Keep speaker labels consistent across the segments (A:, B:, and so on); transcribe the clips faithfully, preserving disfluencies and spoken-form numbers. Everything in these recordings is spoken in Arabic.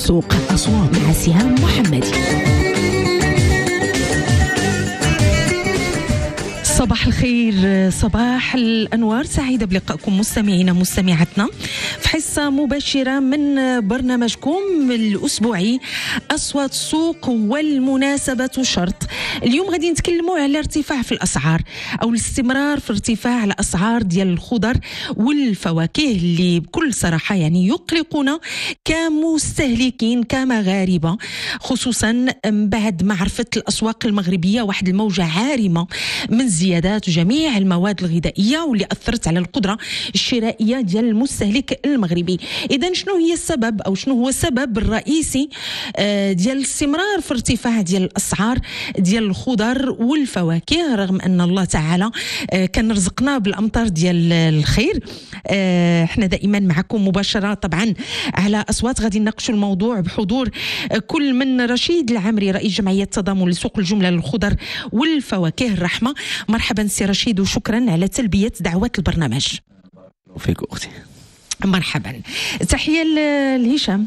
A: السوق مع سهام محمدي. صباح الخير، صباح الأنوار، سعيدة بلقائكم مستمعينا مستمعاتنا في حصة مباشرة من برنامجكم الأسبوعي أصوات السوق والمناسبة شرط. اليوم غادي نتكلموا على ارتفاع في الأسعار أو الاستمرار في ارتفاع الأسعار ديال الخضر والفواكه اللي بكل صراحة يعني يقلقنا كمستهلكين كمغاربة، خصوصا بعد ما عرفت الأسواق المغربية واحد الموجة عارمة من زيادات جميع المواد الغذائية واللي أثرت على القدرة الشرائية ديال المستهلك المغربي. إذا شنو هي السبب أو شنو هو السبب الرئيسي ديال الاستمرار في ارتفاع ديال الأسعار ديال الخضر والفواكه رغم أن الله تعالى كان رزقنا بالأمطار ديال الخير؟ احنا دائما معكم مباشرة طبعا على أصوات، غادي نناقشوا الموضوع بحضور كل من رشيد العامري رئيس جمعية تضامن لسوق الجملة للخضر والفواكه الرحمة. مرحبا سي رشيد وشكرا على تلبية دعوة البرنامج.
B: فيك أختي.
A: مرحبا. تحية لهشام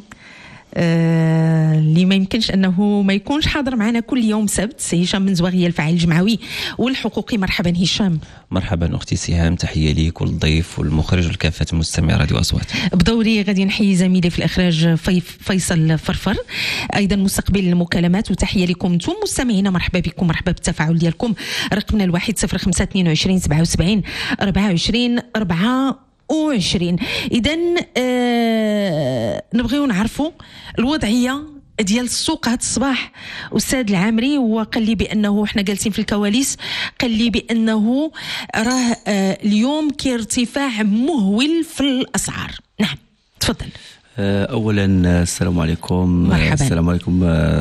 A: آه اللي ما يمكنش أنه ما يكونش حاضر معنا كل يوم سبت، سي هشام من زواغية الفاعل الجمعوي والحقوقي. مرحبا هشام.
B: مرحبا أختي سهام، تحية ليك والضيف والمخرج والكافة المستمع راديو أصوات.
A: بدوري غادي نحيي زميلي في الإخراج فيصل فرفر، أيضا مستقبل المكالمات، وتحية لكم انتم مستمعينا. مرحبا بكم، مرحبا بالتفاعل ديالكم. رقمنا الواحد صفر خمسة اثنين وعشرين سبعة وسبعين أربعة وعشرين أربعة وعشرين. إذن آه نبغيو نعرفوا الوضعية ديال السوق هذا الصباح. أستاذ العامري وقال لي بأنه احنا جالسين في الكواليس، قال لي بأنه راه آه اليوم كارتفاع مهول في الأسعار. نعم تفضل.
B: أولا السلام عليكم.
A: مرحبا.
B: السلام عليكم.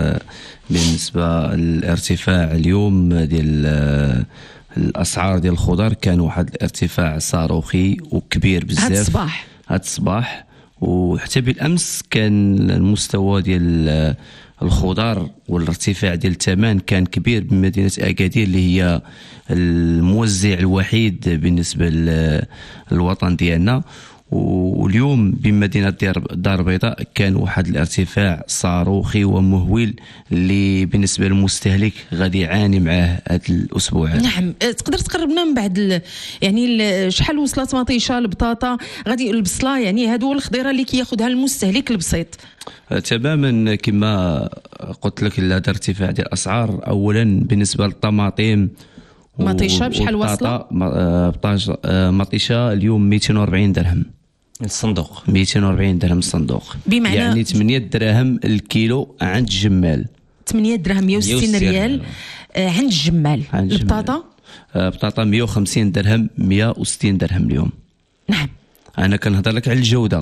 B: بالنسبة للارتفاع اليوم ديال الأسعار ديال الخضر كان واحد الارتفاع صاروخي وكبير بزاف
A: هذا الصباح
B: هذا الصباح وحتى بالأمس كان المستوى ديال الخضر والارتفاع ديال الثمن كان كبير بمدينة أكادير اللي هي الموزع الوحيد بالنسبة للوطن ديالنا. واليوم بمدينة الدار البيضاء كان واحد الارتفاع صاروخي ومهول اللي بالنسبة للمستهلك غادي يعاني معاه هذا الأسبوع.
A: نعم تقدر تقربنا من بعد ال... يعني شحال وصلت مطيشة البطاطا غادي البصلة، يعني هادو الخضيرة اللي كياخذها المستهلك البسيط؟
B: تماما كما قلت لك هذا ارتفاع ديال الأسعار. أولا بالنسبة للطماطم
A: مطيشة بشحال واصلة؟
B: مطيشة اليوم مئتين وأربعين درهم
C: الصندوق،
B: مئتين وأربعين درهم الصندوق،
A: بمعنى
B: يعني ثمانية دراهم الكيلو عند الجمال.
A: ثمانية دراهم مئة وستين ريال عند الجمال. البطاطا
B: بطاطا مئة وخمسين درهم مئة وستين درهم اليوم.
A: نعم
B: أنا كنهضر لك على الجودة.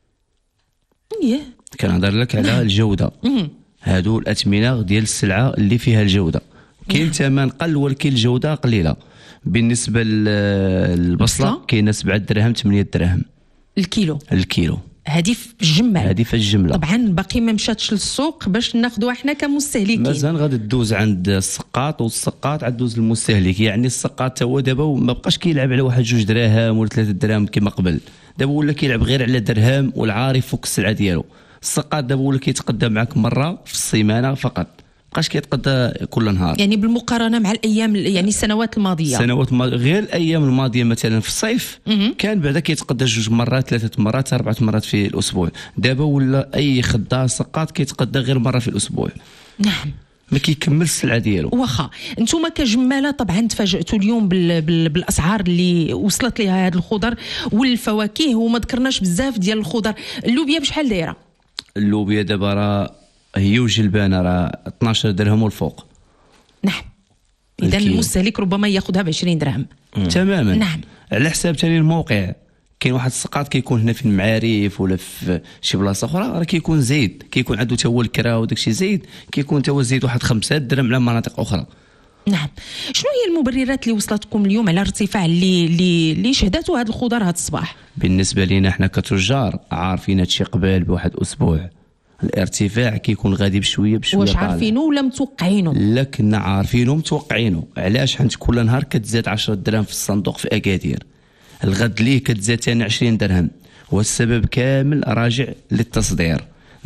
A: إيه
B: كنهضر لك على
A: نعم.
B: الجودة. هادو الأثمنة ديال السلعة اللي فيها الجودة. كاين ثمن قل ولكن الجودة قليلة. بالنسبة للبصلة كاينه سبعة دراهم ثمانية دراهم
A: الكيلو.
B: الكيلو
A: هذه في الجمال.
B: هذه في الجملة.
A: طبعا باقي ما مشاتش للسوق باش ناخذوها احنا كمستهلكين.
B: مازال غادي تدوز عند السقاط والسقاط عاد تدوز للمستهلك. يعني السقاط هو دابا ما بقاش كيلعب على واحد جوج دراهم ولا ثلاثة دراهم كما قبل، دابا ولا كيلعب غير على درهم والعارف فوق السلعة ديالو. السقاط دابا ولا كيتقدم معك مرة في السيمانة فقط، بقاش كيتقدى كل نهار.
A: يعني بالمقارنه مع الايام يعني السنوات الماضيه
B: السنوات الماضيه غير الايام الماضيه مثلا في الصيف م-م. كان بعدا كيتقدى جوج مرات ثلاثه مرات اربعه مرات في الاسبوع. دابا ولا اي خدار سقاط كيتقدى غير مره في الاسبوع.
A: نعم
B: ما كيكمل السلعه ديالو.
A: واخا انتم كجماله طبعا تفاجئتوا اليوم بال... بال... بالاسعار اللي وصلت لها هذا الخضر والفواكه، وما ذكرناش بزاف ديال الخضر. اللوبيا بشحال دايره؟ اللوبيا
B: دابا راه هي وجلبانه راه اثناش درهم والفوق.
A: نعم اذا المستهلك ربما ياخذها ب عشرين درهم.
B: تماما.
A: نعم
B: على حساب ثاني الموقع. كاين واحد السقاط كيكون هنا في المعارف ولا في شي بلاصه اخرى راه كيكون زايد، كيكون عنده حتى هو الكرا وداكشي زايد، كيكون حتى هو زايد واحد خمسة درهم على مناطق اخرى.
A: نعم. شنو هي المبررات اللي وصلتكم اليوم على ارتفاع اللي اللي اللي شهدته هذا الخضر هذا الصباح؟
B: بالنسبه لينا حنا كتجار عارفين هادشي قبل بواحد اسبوع. الارتفاع كيكون غادي بشويه بشويه.
A: واش عارفينه ولا متوقعينه؟
B: لا كنا عارفينه متوقعينه. علاش؟ حيت كل نهار كتزاد عشرة دراهم في الصندوق في اكادير، الغد ليه كتزاد ثاني عشرين درهم، والسبب كامل راجع للتصدير.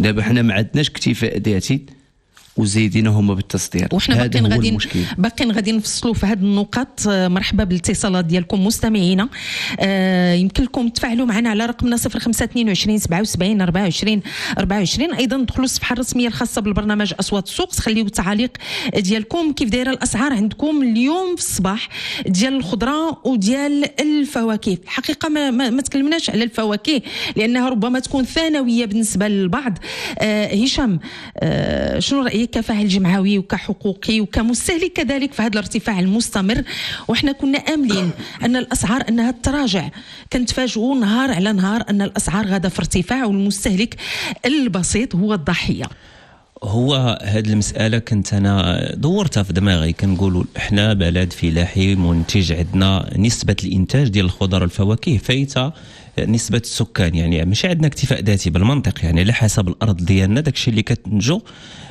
B: دابا حنا ما عندناش اكتفاء ذاتي وزايدين هما بالتصدير.
A: وحنا باقيين غادي باقيين غادي نفصلوا في هذه النقاط. مرحبا بالاتصالات ديالكم مستمعينا. آه يمكن لكم تفاعلوا معنا على رقمنا صفر خمسة اثنين وعشرين سبعة وسبعين أربعة وعشرين أربعة وعشرين. ايضا دخلوا الصفحه الرسميه الخاصه بالبرنامج اصوات السوق، خليوا التعاليق ديالكم. كيف دايره الاسعار عندكم اليوم في الصباح ديال الخضره وديال الفواكه؟ الحقيقه ما, ما, ما تكلمناش على الفواكه لانها ربما تكون ثانويه بالنسبه للبعض. آه هشام، آه شنو رايك كفاعل جمعوي وكحقوقي وكمستهلك كذلك في هذا الارتفاع المستمر؟ وإحنا كنا آملين أن الأسعار أنها تراجع، كنتفاجئوا نهار على نهار أن الأسعار غادا في ارتفاع والمستهلك البسيط هو الضحية.
C: هو هذه المسألة كنت أنا دورتها في دماغي. كنقولوا إحنا بلد فلاحي منتج، عندنا نسبة الإنتاج ديال الخضر والفواكه فايتة نسبة السكان، يعني ماشي عندنا اكتفاء ذاتي بالمنطق، يعني على حسب الأرض ديالنا داكشي اللي كتنتجو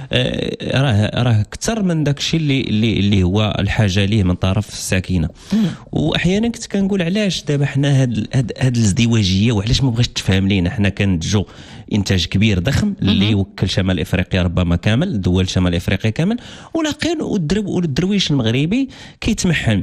C: راه راه اكثر من داكشي اللي اللي اللي هو الحاجه ليه من طرف الساكنه. واحيانا كنت كنقول علاش دابا حنا هاد هاد, هاد الازدواجيه وعلاش ما بغاش تفهم لينا. حنا كنتجو انتاج كبير ضخم اللي يوكل شمال افريقيا ربما كامل، دول شمال افريقيا كامل، ولاقين والدرب والدرويش المغربي كيتمحن.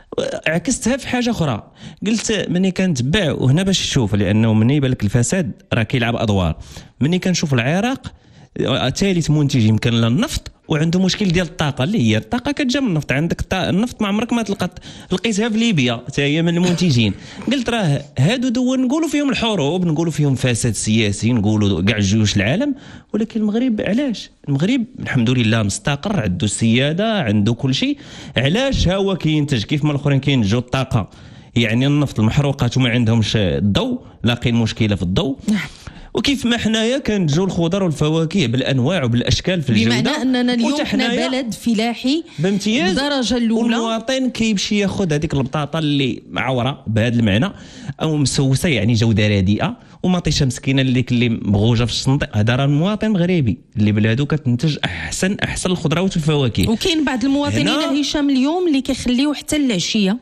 C: عكستها في حاجه اخرى، قلت مني كنتبع وهنا باش تشوف، لانه مني يبان لك الفساد راه كيلعب ادوار. مني كنشوف العراق ثالث منتج يمكن للنفط وعنده مشكل ديال الطاقه اللي هي الطاقه كتجا من النفط. عندك النفط ما عمرك ما تلقى لقيتها في ليبيا حتى هي من المنتجين. قلت راه هادو دول نقولوا فيهم الحروب، نقولوا فيهم فساد سياسي، نقولوا كاع جيوش العالم، ولكن المغرب علاش؟ المغرب الحمد لله مستقر، عنده السياده، عنده كل شيء. علاش ها هو كينتج كيف ما الاخرين كينتجوا الطاقه، يعني النفط المحروقات وما عندهمش الضوء، لاقين مشكله في الضوء. وكيف ما حنايا كنتجو الخضر والفواكه بالانواع وبالاشكال في الجوده،
A: بمعنى اننا اليوم حنا بلد فلاحي
C: بامتياز
A: بالدرجه الاولى.
C: والمواطن كيمشي ياخذ هذيك البطاطا اللي معوره بهذا المعنى او مسوسه، يعني جوده رديئه ومطيشه مسكينه اللي اللي مغوجه في الصندوق. هذا راه المواطن المغربي اللي بلادو كتنتج احسن احسن الخضروات والفواكه.
A: وكاين بعض المواطنين هشام اليوم اللي كيخليو حتى العشيه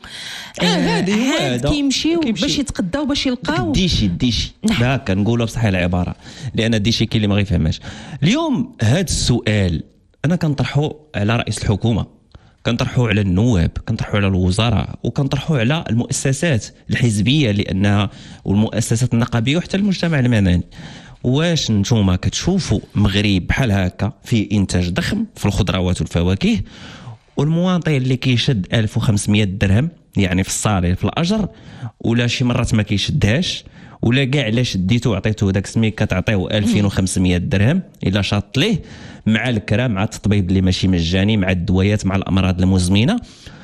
C: هذه
A: آه هذا كيمشيو باش يتقداو باش يلقاو
C: ديشي ديشي هكا نقولوا بصح العباره، لان الديشي كاين اللي ما غيفهمهاش. اليوم هذا السؤال انا كنطرحه على رئيس الحكومه، كنطرحوه على النواب، كنطرحوه على الوزراء، وكنطرحوه على المؤسسات الحزبيه لانها والمؤسسات النقابيه وحتى المجتمع المدني. واش نتوما كتشوفوا مغرب بحال هكا في انتاج ضخم في الخضروات والفواكه، والمواطن اللي كيشد ألف وخمسمية درهم يعني في الصالير في الاجر، ولا شي مرات ما كيشدهاش، ولا كاع الا شديتو عطيتو داك سميك كتعطيو ألفين وخمسمية درهم الا شاط ليه، مع الكرا، مع التطبيب اللي ماشي مجاني، مع الدويات، مع الامراض المزمنه.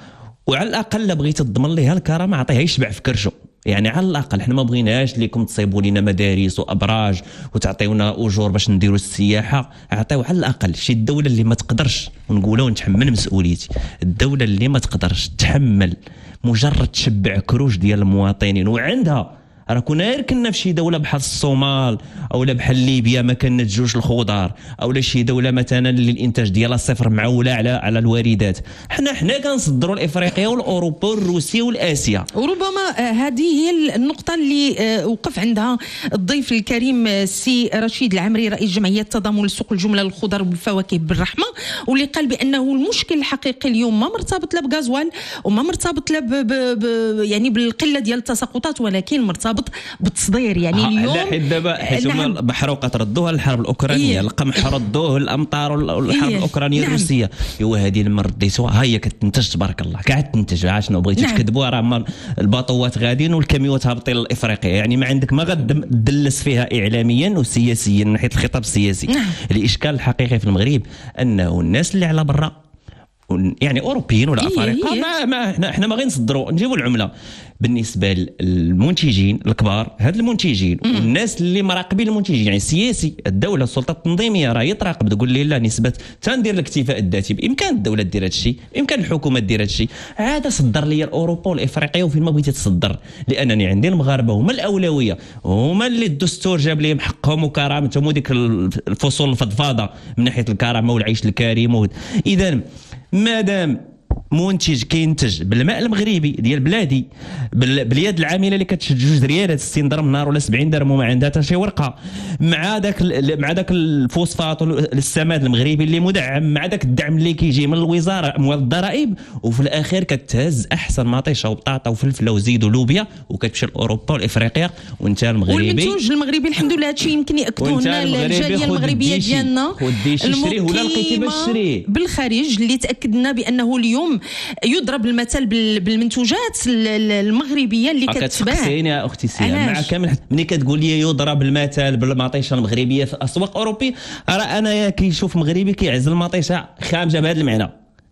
C: وعلى الاقل بغيتي تضمن ليه الكرامه عطيه يشبع في كرشو. يعني على الاقل حنا ما بغيناش ليكم تصيبوا لنا مدارس وابراج وتعطيونا اجور باش نديروا السياحه، عطيو على الاقل شي الدوله اللي ما تقدرش، ونقولوا ونتحمل مسؤوليتي، الدوله اللي ما تقدرش تحمل مجرد تشبع كروش ديال المواطنين وعندها. راه كنا غير كنا في شي دوله بحال الصومال او بحال ليبيا ما كنتجوش الخضار، او لا شي دوله مثلا اللي الانتاج ديالها صفر معوله على على الواردات. حنا حنا كنصدروا لافريقيا والاوروبا والروسيا والاسيا.
A: وربما هذه هي النقطه اللي وقف عندها الضيف الكريم السي رشيد العمري رئيس جمعيه تضامن السوق الجمله للخضر والفواكه بالرحمه، واللي قال بانه المشكل الحقيقي اليوم ما مرتبط لا بغازوال وما مرتبط لا يعني بالقله ديال التساقطات، ولكن مرتبط بالتصدير. يعني اليوم
C: لا حيت دابا حيت هما نعم. المحروقات ردوها للحرب الاوكرانيه، إيه؟ القمح ردوه الامطار والحرب إيه؟ الاوكرانيه نعم. الروسيه. ايوا هذه لما رديتوها هي كتنتج تبارك الله، كاع تنتج. شنو بغيتي نعم. تكذبوا راه الباطوات غاديين والكاميوات هابطين لافريقيا، يعني ما عندك ما غتدلس فيها اعلاميا وسياسيا من ناحيه الخطاب السياسي. نعم. الاشكال الحقيقي في المغرب انه الناس اللي على برا يعني اوروبيين ولا افارقه إيه ما ما احنا احنا ما غنصدروا نجيبوا العمله. بالنسبه للمنتجين الكبار، هاد المنتجين مم. والناس اللي مراقبين المنتجين، يعني السياسي، الدوله، السلطه التنظيميه راه يتراقب، تقول لي لا نسبه تندير الاكتفاء الذاتي، بامكان الدوله دير هذا الشيء، بامكان الحكومه دير هذا الشيء. عاد صدر لي الاوروبا والافريقيا وفين ما بغيتي تصدر، لانني عندي المغاربه هما الاولويه، هما اللي الدستور جاب لهم حقهم وكرامتهم وديك الفصول الفضفاضه من ناحيه الكرامه والعيش الكريم. اذا مادام منتج كينتج بالماء المغربي ديال بلادي باليد العامله اللي كتشد جوج ريالات ستين درهم نهار ولا سبعين درهم وما عندها حتى شي ورقه، مع داك مع داك الفوسفات والسماد المغربي اللي مدعم، مع داك الدعم اللي كيجي من الوزاره اموال الضرائب، وفي الاخير كتهز احسن مطيشه وبطاطا وفلفله وزيد ولوبيا وكتمشي لاوروبا والافريقيا، وانت المغربي
A: والمنتوج المغربي الحمد لله هادشي يمكن ياكدوا لنا الجاليه المغربيه ديالنا المقيمه بالخارج اللي تاكدنا بانه اليوم يضرب المثل بالمنتوجات المغربيه اللي كتباع.
C: كتسقسيني يا اختي سيام مع كامل ملي كتقول لي يضرب المثل بالمطيشه المغربيه في اسواق اوروبيه، راه انا كيشوف مغربي كيعزل المطيشه خامجه بهذا المعنى.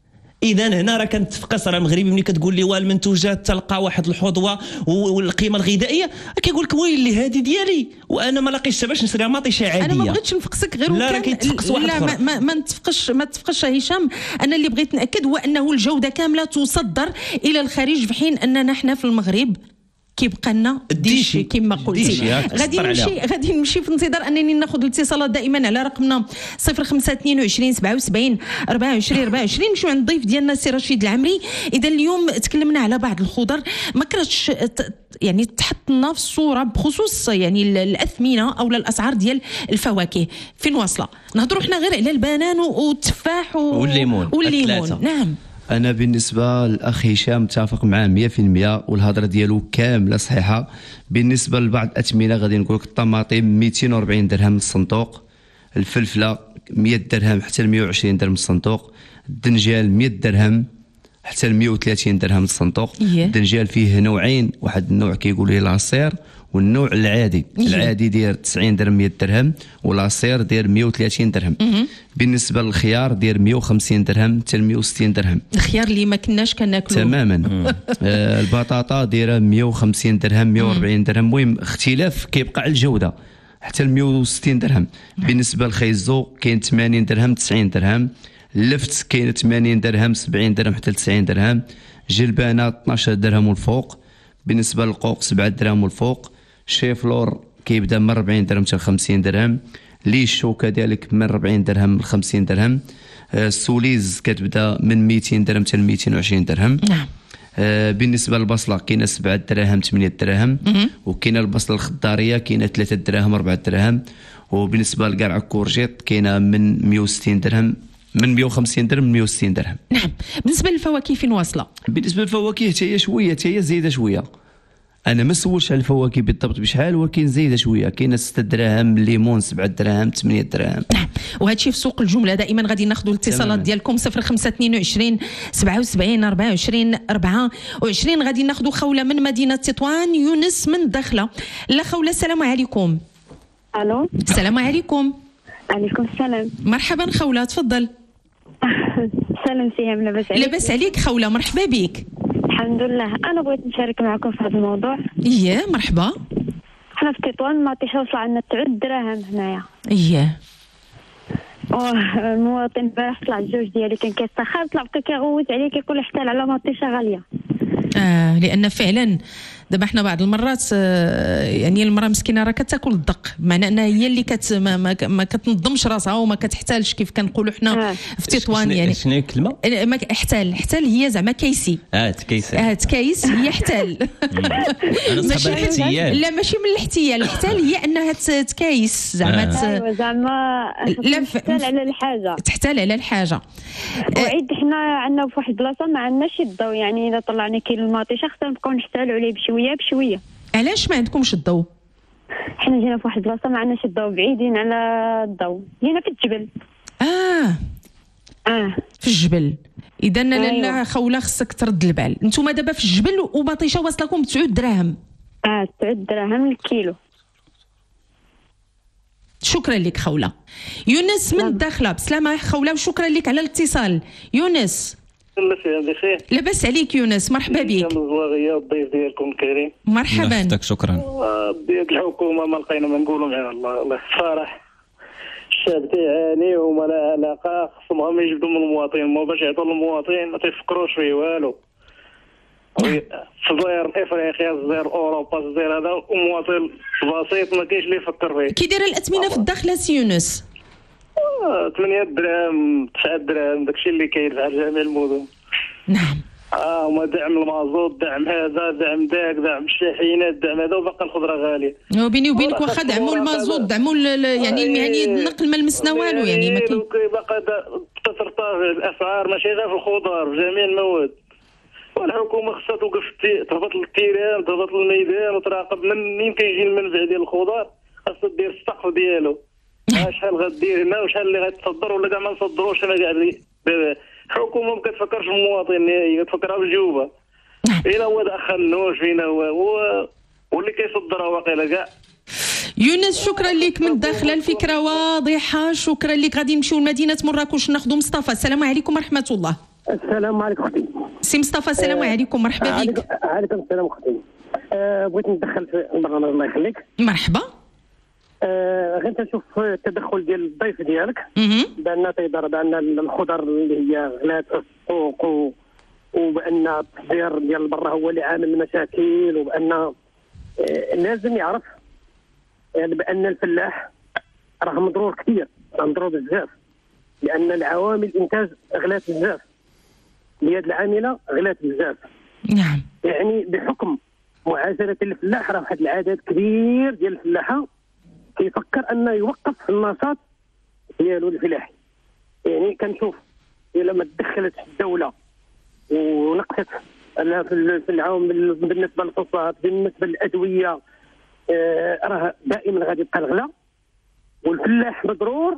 C: اذا هنا راه كنتفقس، راه المغربي ملي كتقول لي واه المنتوجات تلقى واحد الحظوه والقيمه الغذائيه كيقول لك ويلي هذه ديالي وانا ما لاقيتش باش نشريها مطيشه عاديه.
A: انا ما بغيتش نفقسك غير
C: لا
A: وكان لا ما, ما, ما نتفقش ما نتفقش هشام. انا اللي بغيت ناكد هو انه الجوده كامله تصدر الى الخارج، في حين اننا حنا في المغرب كيبقى لنا الديشي كما قلتي. غادي نمشي غادي نمشي في انتظار انني ناخذ الاتصالات دائما على رقمنا صفر خمسة اثنين وعشرين سبعة وسبعين أربعة وعشرين أربعة وعشرين. نمشيو عند الضيف ديالنا سي رشيد العمري. اذا اليوم تكلمنا على بعض الخضر ما كرهتش يعني تحطنا في الصوره بخصوص يعني الاثمنه او الاسعار ديال الفواكه فين واصله. نهضروا حنا غير على البنان والتفاح
B: والليمون
A: والليمون. نعم
B: انا بالنسبه للاخ هشام متفق معاه مية في المية والهضره ديالو كامله صحيحه. بالنسبه لبعض الاثمنه غادي نقول لك الطماطم مئتين وأربعين درهم الصندوق، الفلفله مئة درهم حتى ل مئة وعشرين درهم الصندوق، الدنجال مئة درهم حتى ل مئة وثلاثين درهم الصندوق. الدنجال فيه نوعين، واحد النوع كيقولوا له العصير والنوع العادي. العادي داير تسعين درهم مئة درهم والعصير داير مئة وثلاثين درهم. بالنسبه للخيار داير مئة وخمسين درهم حتى مئة وستين درهم.
A: الخيار اللي ما كناش كناكلوه
B: تماما. آه البطاطا دايره مئة وخمسين درهم مئة وأربعين درهم. المهم اختلاف كيبقى على الجوده حتى ل مئة وستين درهم. بالنسبه للخيزو كاين ثمانين درهم تسعين درهم. اللفت كاين ثمانين درهم سبعين درهم حتى ل تسعين درهم. جلبانه اثناش درهم والفوق. بالنسبه للقوق سبعة درهم والفوق. شيفلور كيبدا من أربعين درهم حتى خمسين درهم. ليشو كذلك من أربعين درهم ل خمسين درهم. السوليز كتبدا من مئتين درهم حتى مئتين وعشرين درهم.
A: نعم.
B: آه بالنسبه للبصله كاينه سبعة دراهم ثمانية دراهم. وكاينه البصله الخضاريه كاينه ثلاثة دراهم أربعة دراهم. وبالنسبه لقرع الكورجيط كاينه من مئة وستين درهم من مئة وخمسين درهم مئة وستين درهم.
A: نعم. بالنسبه للفواكه فين واصله؟ بالنسبه
B: للفواكه حتى هي شويه حتى هي زايده شويه. انا ما سولش على الفواكه بالضبط بشحال ولكن زايده شويه. كاينه ستة دراهم الليمون سبعة دراهم ثمانية دراهم.
A: نعم. وهذا الشيء في سوق الجمله. دائما غادي ناخذوا الاتصالات ديالكم صفر خمسة اثنين وعشرين سبعة وسبعين أربعة وعشرين أربعة وعشرين. غادي ناخذوا خوله من مدينه تطوان، يونس من الداخله. لا خوله السلام عليكم.
D: الو
A: السلام عليكم.
D: عليكم السلام.
A: مرحبا خوله تفضل.
D: سلام سيام. لاباس عليك؟
A: لاباس عليك خوله مرحبا بك.
D: الحمد لله. انا بغيت نشارك معكم في هذا الموضوع.
A: اييه مرحبا.
D: حنا في تطوان المطيشه وصل عندنا تسعة دراهم هنايا.
A: اييه.
D: المواطن البارح طلع الجوج ديالي كان كيستخر طلع بقى كيغوت عليه كيقول احتال على مطيشه غاليه.
A: اه لان فعلا دابا حنا بعض المرات آه يعني المراه مسكينه راه كتاكل الدق، بمعنى انها هي اللي كت ما, ما, ما كتنظمش راسها وما كتحتالش كيف كنقولوا حنا آه. في تطوان. يعني
C: شنو هي الكلمه؟
A: ما احتال. احتال هي زعما كيسي.
C: اه تكيسي.
A: اه تكيس هي احتال.
C: ماشي الاحتيال.
A: لا ماشي من الاحتيال. الاحتال هي انها تكيس زعما
D: آه. ايوا زعما تحتال على الحاجه.
A: تحتال على الحاجه.
D: وعيد حنا عندنا في واحد البلاصه ما عندناش الضوء، يعني اذا طلعنا كيلو المطيشه خصنا نبقاو نحتالوا عليه بشويه بشويه.
A: علاش ما عندكمش الضوء؟
D: حنا جينا في واحد البلاصه ما عندناش الضوء، بعيدين على الضوء، جينا في الجبل.
A: اه
D: اه
A: في الجبل. اذا
D: أيوة.
A: لاله خوله خصك ترد البال. نتوما دابا في الجبل ومطيشه واصلكم ب تسعة دراهم.
D: اه تسعة دراهم الكيلو.
A: شكرا لك خوله. يونس من الداخله. بسلامه خوله وشكرا لك على الاتصال. يونس
E: بخير.
A: لاباس عليك يونس مرحبا بك.
E: الزواغيه الضيف ديالكم الكريم
A: مرحبا.
C: يحفظك شكرا.
E: بديت الحكومه ما لقينا ما نقولوا مع الله الله الصراحه الشعب تيعاني وما لا علاقه. خصهم يجبدوا من المواطن ما باش يعطوا للمواطن ما تيفكروش فيه والو. في الجزائر افريقيا الجزائر اوروبا الجزائر هذا المواطن بسيط ما كاينش اللي يفكر فيه.
A: كي دايره الاثمنه في الداخله سي يونس؟
E: ثمانية دراهم تسعة دراهم داكشي اللي كاين على جميع المدن.
A: نعم.
E: اه هما دعم المازوت، دعم هذا، دعم ذاك، دعم الشاحنات، دعم هذا، وبقى الخضره غاليه.
A: وبيني وبينك واخا دعموا المازوت، دعموا يعني يعني النقل ما لمسنا والو، يعني ما كاين
E: باقا تترتفع الاسعار ماشي غير في الخضار، في جميع المواد. والحكومه خصها توقف تهبط للتيران، تهبط للميدان وتراقب منين كيجي المنبع ديال الخضار، خاصها دير السقف ديالو. شحال غدير هنا وشحال اللي غتصدر ولا كاع ما نصدروش. انا كاع الحكومه ما كتفكرش المواطن نهائيا، كتفكرها بالجوبه. فين هو دخلنوش، فين هو هو واللي كيصدرها واقيلا كاع.
A: يونس شكرا لك من الداخل، الفكره واضحه، شكرا لك. غادي نمشيو لمدينه مراكش ناخذ مصطفى. السلام عليكم ورحمه الله.
F: السلام عليكم اختي.
A: سي مصطفى السلام آه عليكم، مرحبا بك.
F: عليكم السلام اختي. آه بغيت ندخل في البرنامج الله يخليك.
A: مرحبا.
F: آه غير تنشوف التدخل ديال الضيف ديالك بان تيضرب بان الخضر اللي هي غلات في السوق و... وبان التصدير ديال برا هو اللي عامل المشاكل، وبان آه لازم يعرف يعني بان الفلاح راه مضرور كثير، راه مضرور بزاف، لان العوامل الانتاج غلات بزاف، اليد العامله غلات بزاف.
A: نعم.
F: يعني بحكم معاشره الفلاح راه واحد العدد كبير ديال الفلاحه كيفكر انه يوقف النشاط ديالو الفلاحي. يعني كنشوف الا ما تدخلت الدوله ونقصت في العوامل بالنسبه للفوسفات، بالنسبه للادويه، آه راه دائما غادي يبقى الغلا، والفلاح مضرور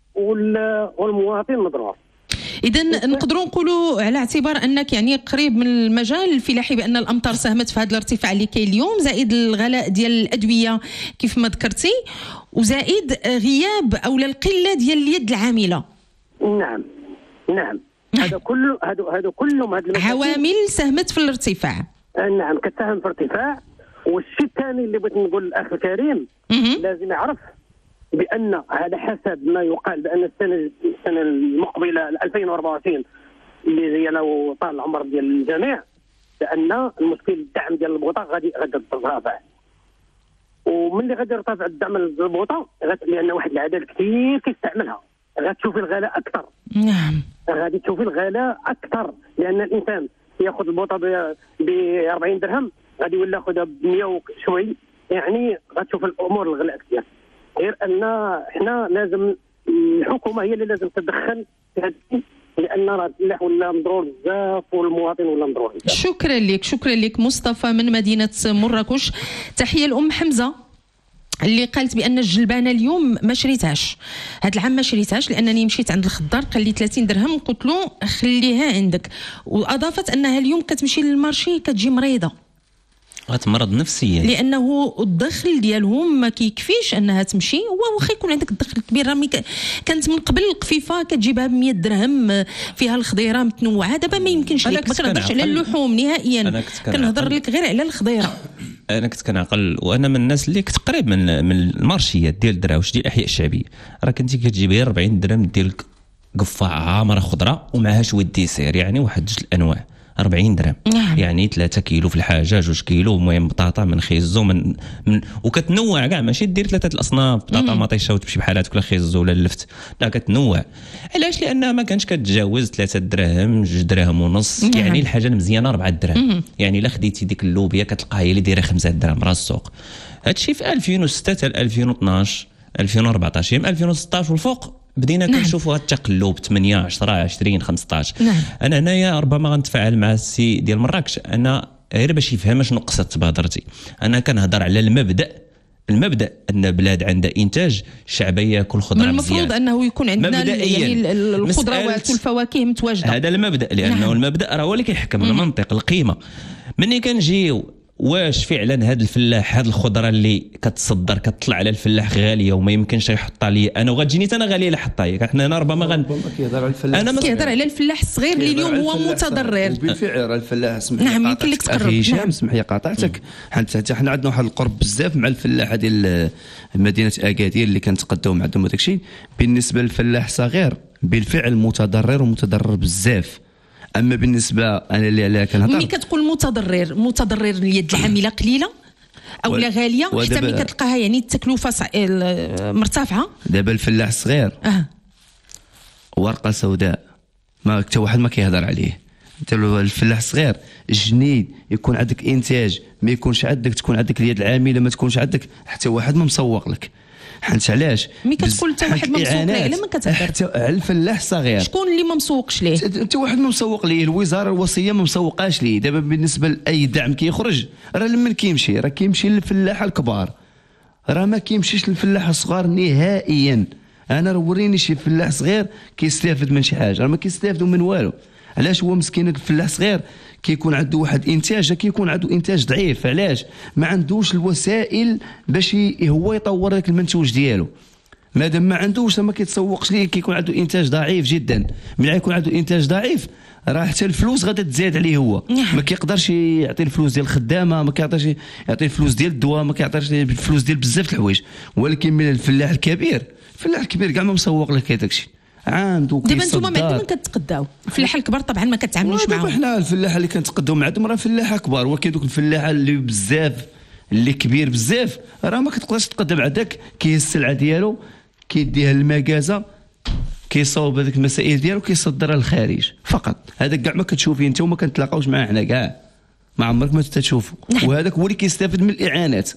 F: والمواطن مضرور.
A: إذا نقدروا نقولوا على اعتبار أنك يعني قريب من المجال الفلاحي بأن الأمطار ساهمت في هذا الارتفاع اللي كاين اليوم، زائد الغلاء ديال الأدوية كيف ما ذكرتي، وزائد غياب أو القلة ديال اليد العاملة.
F: نعم نعم هذا كله هذا هذا كلهم هذه
A: عوامل ساهمت في الارتفاع.
F: نعم كتساهم في الارتفاع. والشيء الثاني اللي بغيت نقول للأخ الكريم لازم يعرف بأن على حسب ما يقال بأن السنة السنة المقبلة ألفين وأربعة وعشرين اللي هي لو طال العمر ديال الجميع، بأن المشكل الدعم ديال البوطة غادي غادي يرتفع. ومن اللي غادي يرتفع الدعم البوطة لأن واحد العدد كثير كيستعملها، غتشوفي الغلاء أكثر.
A: نعم.
F: غادي تشوفي الغلاء أكثر، لأن الإنسان ياخذ البوطة ب أربعين درهم غادي يولي ياخذها ب مية وشوي، يعني غتشوف الأمور الغلاء كثير. غير ان احنا لازم الحكومه هي اللي لازم تتدخل في هذه، لان راه الفلاح ولا مضرور بزاف والمواطن ولا مضرور بزاف.
A: شكرا لك، شكرا لك مصطفى من مدينه مراكش. تحيه لام حمزه اللي قالت بان الجلبانه اليوم ما شريتهاش، هذا العام ما شريتهاش لانني مشيت عند الخضار قال لي ثلاثين درهم، قلت له خليها عندك. واضافت انها اليوم كتمشي للمارشي كتجي مريضه،
C: غتمرض نفسيا،
A: لانه الدخل ديالهم ما كيكفيش انها تمشي. واخا يكون عندك الدخل كبير، راه كانت من قبل القفيفه كتجيبها ب مية درهم فيها الخضيره متنوعه، دابا ما يمكنش لك، ما كنهضرش على اللحوم نهائيا، كنهضر لك غير على الخضيره.
C: انا كنت كنعقل، وانا من الناس اللي كنت قريب من من المارشيات ديال دراوش ديال الاحياء الشعبيه، راه كنتي كتجيب غير أربعين درهم ديالك قفاعه عامره خضراء ومعها شويه ديسير، يعني واحد جوج الانواع أربعين درهم.
A: نعم. يعني
C: ثلاثة كيلو في الحاجه، جوج كيلو المهم بطاطا من خيزو من, من وكتنوع كاع، ماشي دير ثلاثه الاصناف بطاطا مطيشه وتمشي بحالات ولا خيزو ولا اللفت، لا كتنوع. علاش؟ لانها ما كانش كتجاوز ثلاثة دراهم، جوج دراهم ونص. نعم. يعني الحاجه المزيانه أربعة دراهم. يعني الا خديتي ديك اللوبيا كتلقاها هي اللي دايره خمسة دراهم راه السوق. هادشي في ألفين وستة حتى ألفين واثناش ألفين وأربعطاش، من ألفين وستطاش والفوق بدينا نعم. كنشوفوا هذا التقلب ثمانية عشرة عشرين خمسطاش.
A: نعم.
C: انا هنايا ربما غنتفاعل مع السي ديال مراكش، انا غير باش يفهم شنو قصه بهضرتي. انا كنهضر على المبدا المبدا ان البلاد عندها انتاج، الشعب ياكل خضره مزيان،
A: المفروض انه يكون عندنا يعني الخضروات والفواكه متواجده.
C: هذا المبدا، لانه نعم. المبدا راه هو اللي كيحكم المنطق القيمه. ملي كنجيو واش فعلا هذا الفلاح هذه الخضره اللي كتصدر كتطلع على الفلاح غاليه وما يمكنش يحطها لي انا، وغتجيني انا غاليه اللي حطها هي. حنا انا ربما غن
B: كيهضر على الفلاح،
A: انا كيهضر على الفلاح الصغير اللي اليوم هو متضرر.
B: وبالفعل راه الفلاح اسمح لي
A: نعم يمكن لك تقرب.
B: هشام اسمح لي قاطعتك، حتى حنا عندنا واحد القرب بزاف مع الفلاحه ديال مدينه اكادير اللي كنتقداو معهم وداك الشيء. بالنسبه للفلاح الصغير بالفعل متضرر ومتضرر بزاف. اما بالنسبه انا اللي عليها كنهضر، ملي
A: كتقول متضرر متضرر اليد العامله قليله او لا غاليه، حتى ملي كتلقاها يعني التكلفه مرتفعه.
B: دابا الفلاح الصغير
A: اه
B: ورقه سوداء ما حتى واحد ما كيهضر عليه، انت الفلاح الصغير جنيد يكون عندك انتاج، ما يكونش عندك تكون عندك اليد العامله، ما تكونش عندك حتى واحد ما مسوق لك. حنت علاش
A: مي كتقول حتى واحد ما مسوق ليه الا ما كتهضر
B: حتى على الفلاح الصغير
A: شكون اللي ما مسوقش ليه؟
B: انت واحد ما مسوق ليه، الوزاره الوصيه ما مسوقاش ليه. دابا بالنسبه لاي دعم كيخرج راه لمن كيمشي راه كيمشي للفلاحه الكبار، راه ما كيمشيش للفلاح الصغار نهائيا. انا راه وريني شي فلاح صغير كيستافد من شي حاجه، راه ما كيستافدوا من والو. علاش هو مسكين الفلاح صغير كيكون عنده واحد انتاج كيكون عنده انتاج ضعيف، علاش ما عندوش الوسائل باش هو يطور ذاك المنتوج ديالو. مادام ما عندوش ما كيتسوقش ليه، كيكون عنده انتاج ضعيف جدا. ملي يكون عنده انتاج ضعيف راه حتى الفلوس غادا تزاد عليه هو، ما كيقدرش يعطي الفلوس ديال الخدامه، ما كيقدرش يعطي الفلوس ديال الدواء، ما كيعطيش الفلوس ديال بزاف د الحوايج. ولكن من الفلاح الكبير، الفلاح الكبير كاع ما مسوق لك هذاك الشيء عنده.
A: دابا نتوما مع من كتقداو؟ الفلاحه الكبار طبعا ما كتعاملوش معاهم.
B: حنا الفلاحه اللي كنتقداو معهم راه فلاحه كبار، ولكن دوك الفلاحه اللي بزاف اللي كبير بزاف راه ما كتقدرش تقدم عندك. كي السلعه ديالو كيديها للمكازه، كيصاوب هذيك المسائل ديالو كيصدرها للخارج فقط. هذاك كاع ما كتشوفيه انت وما كنتلاقاوش معاه حنا كاع، ما عمرك ما تشوفه. وهذاك هو اللي كيستافد من الاعانات.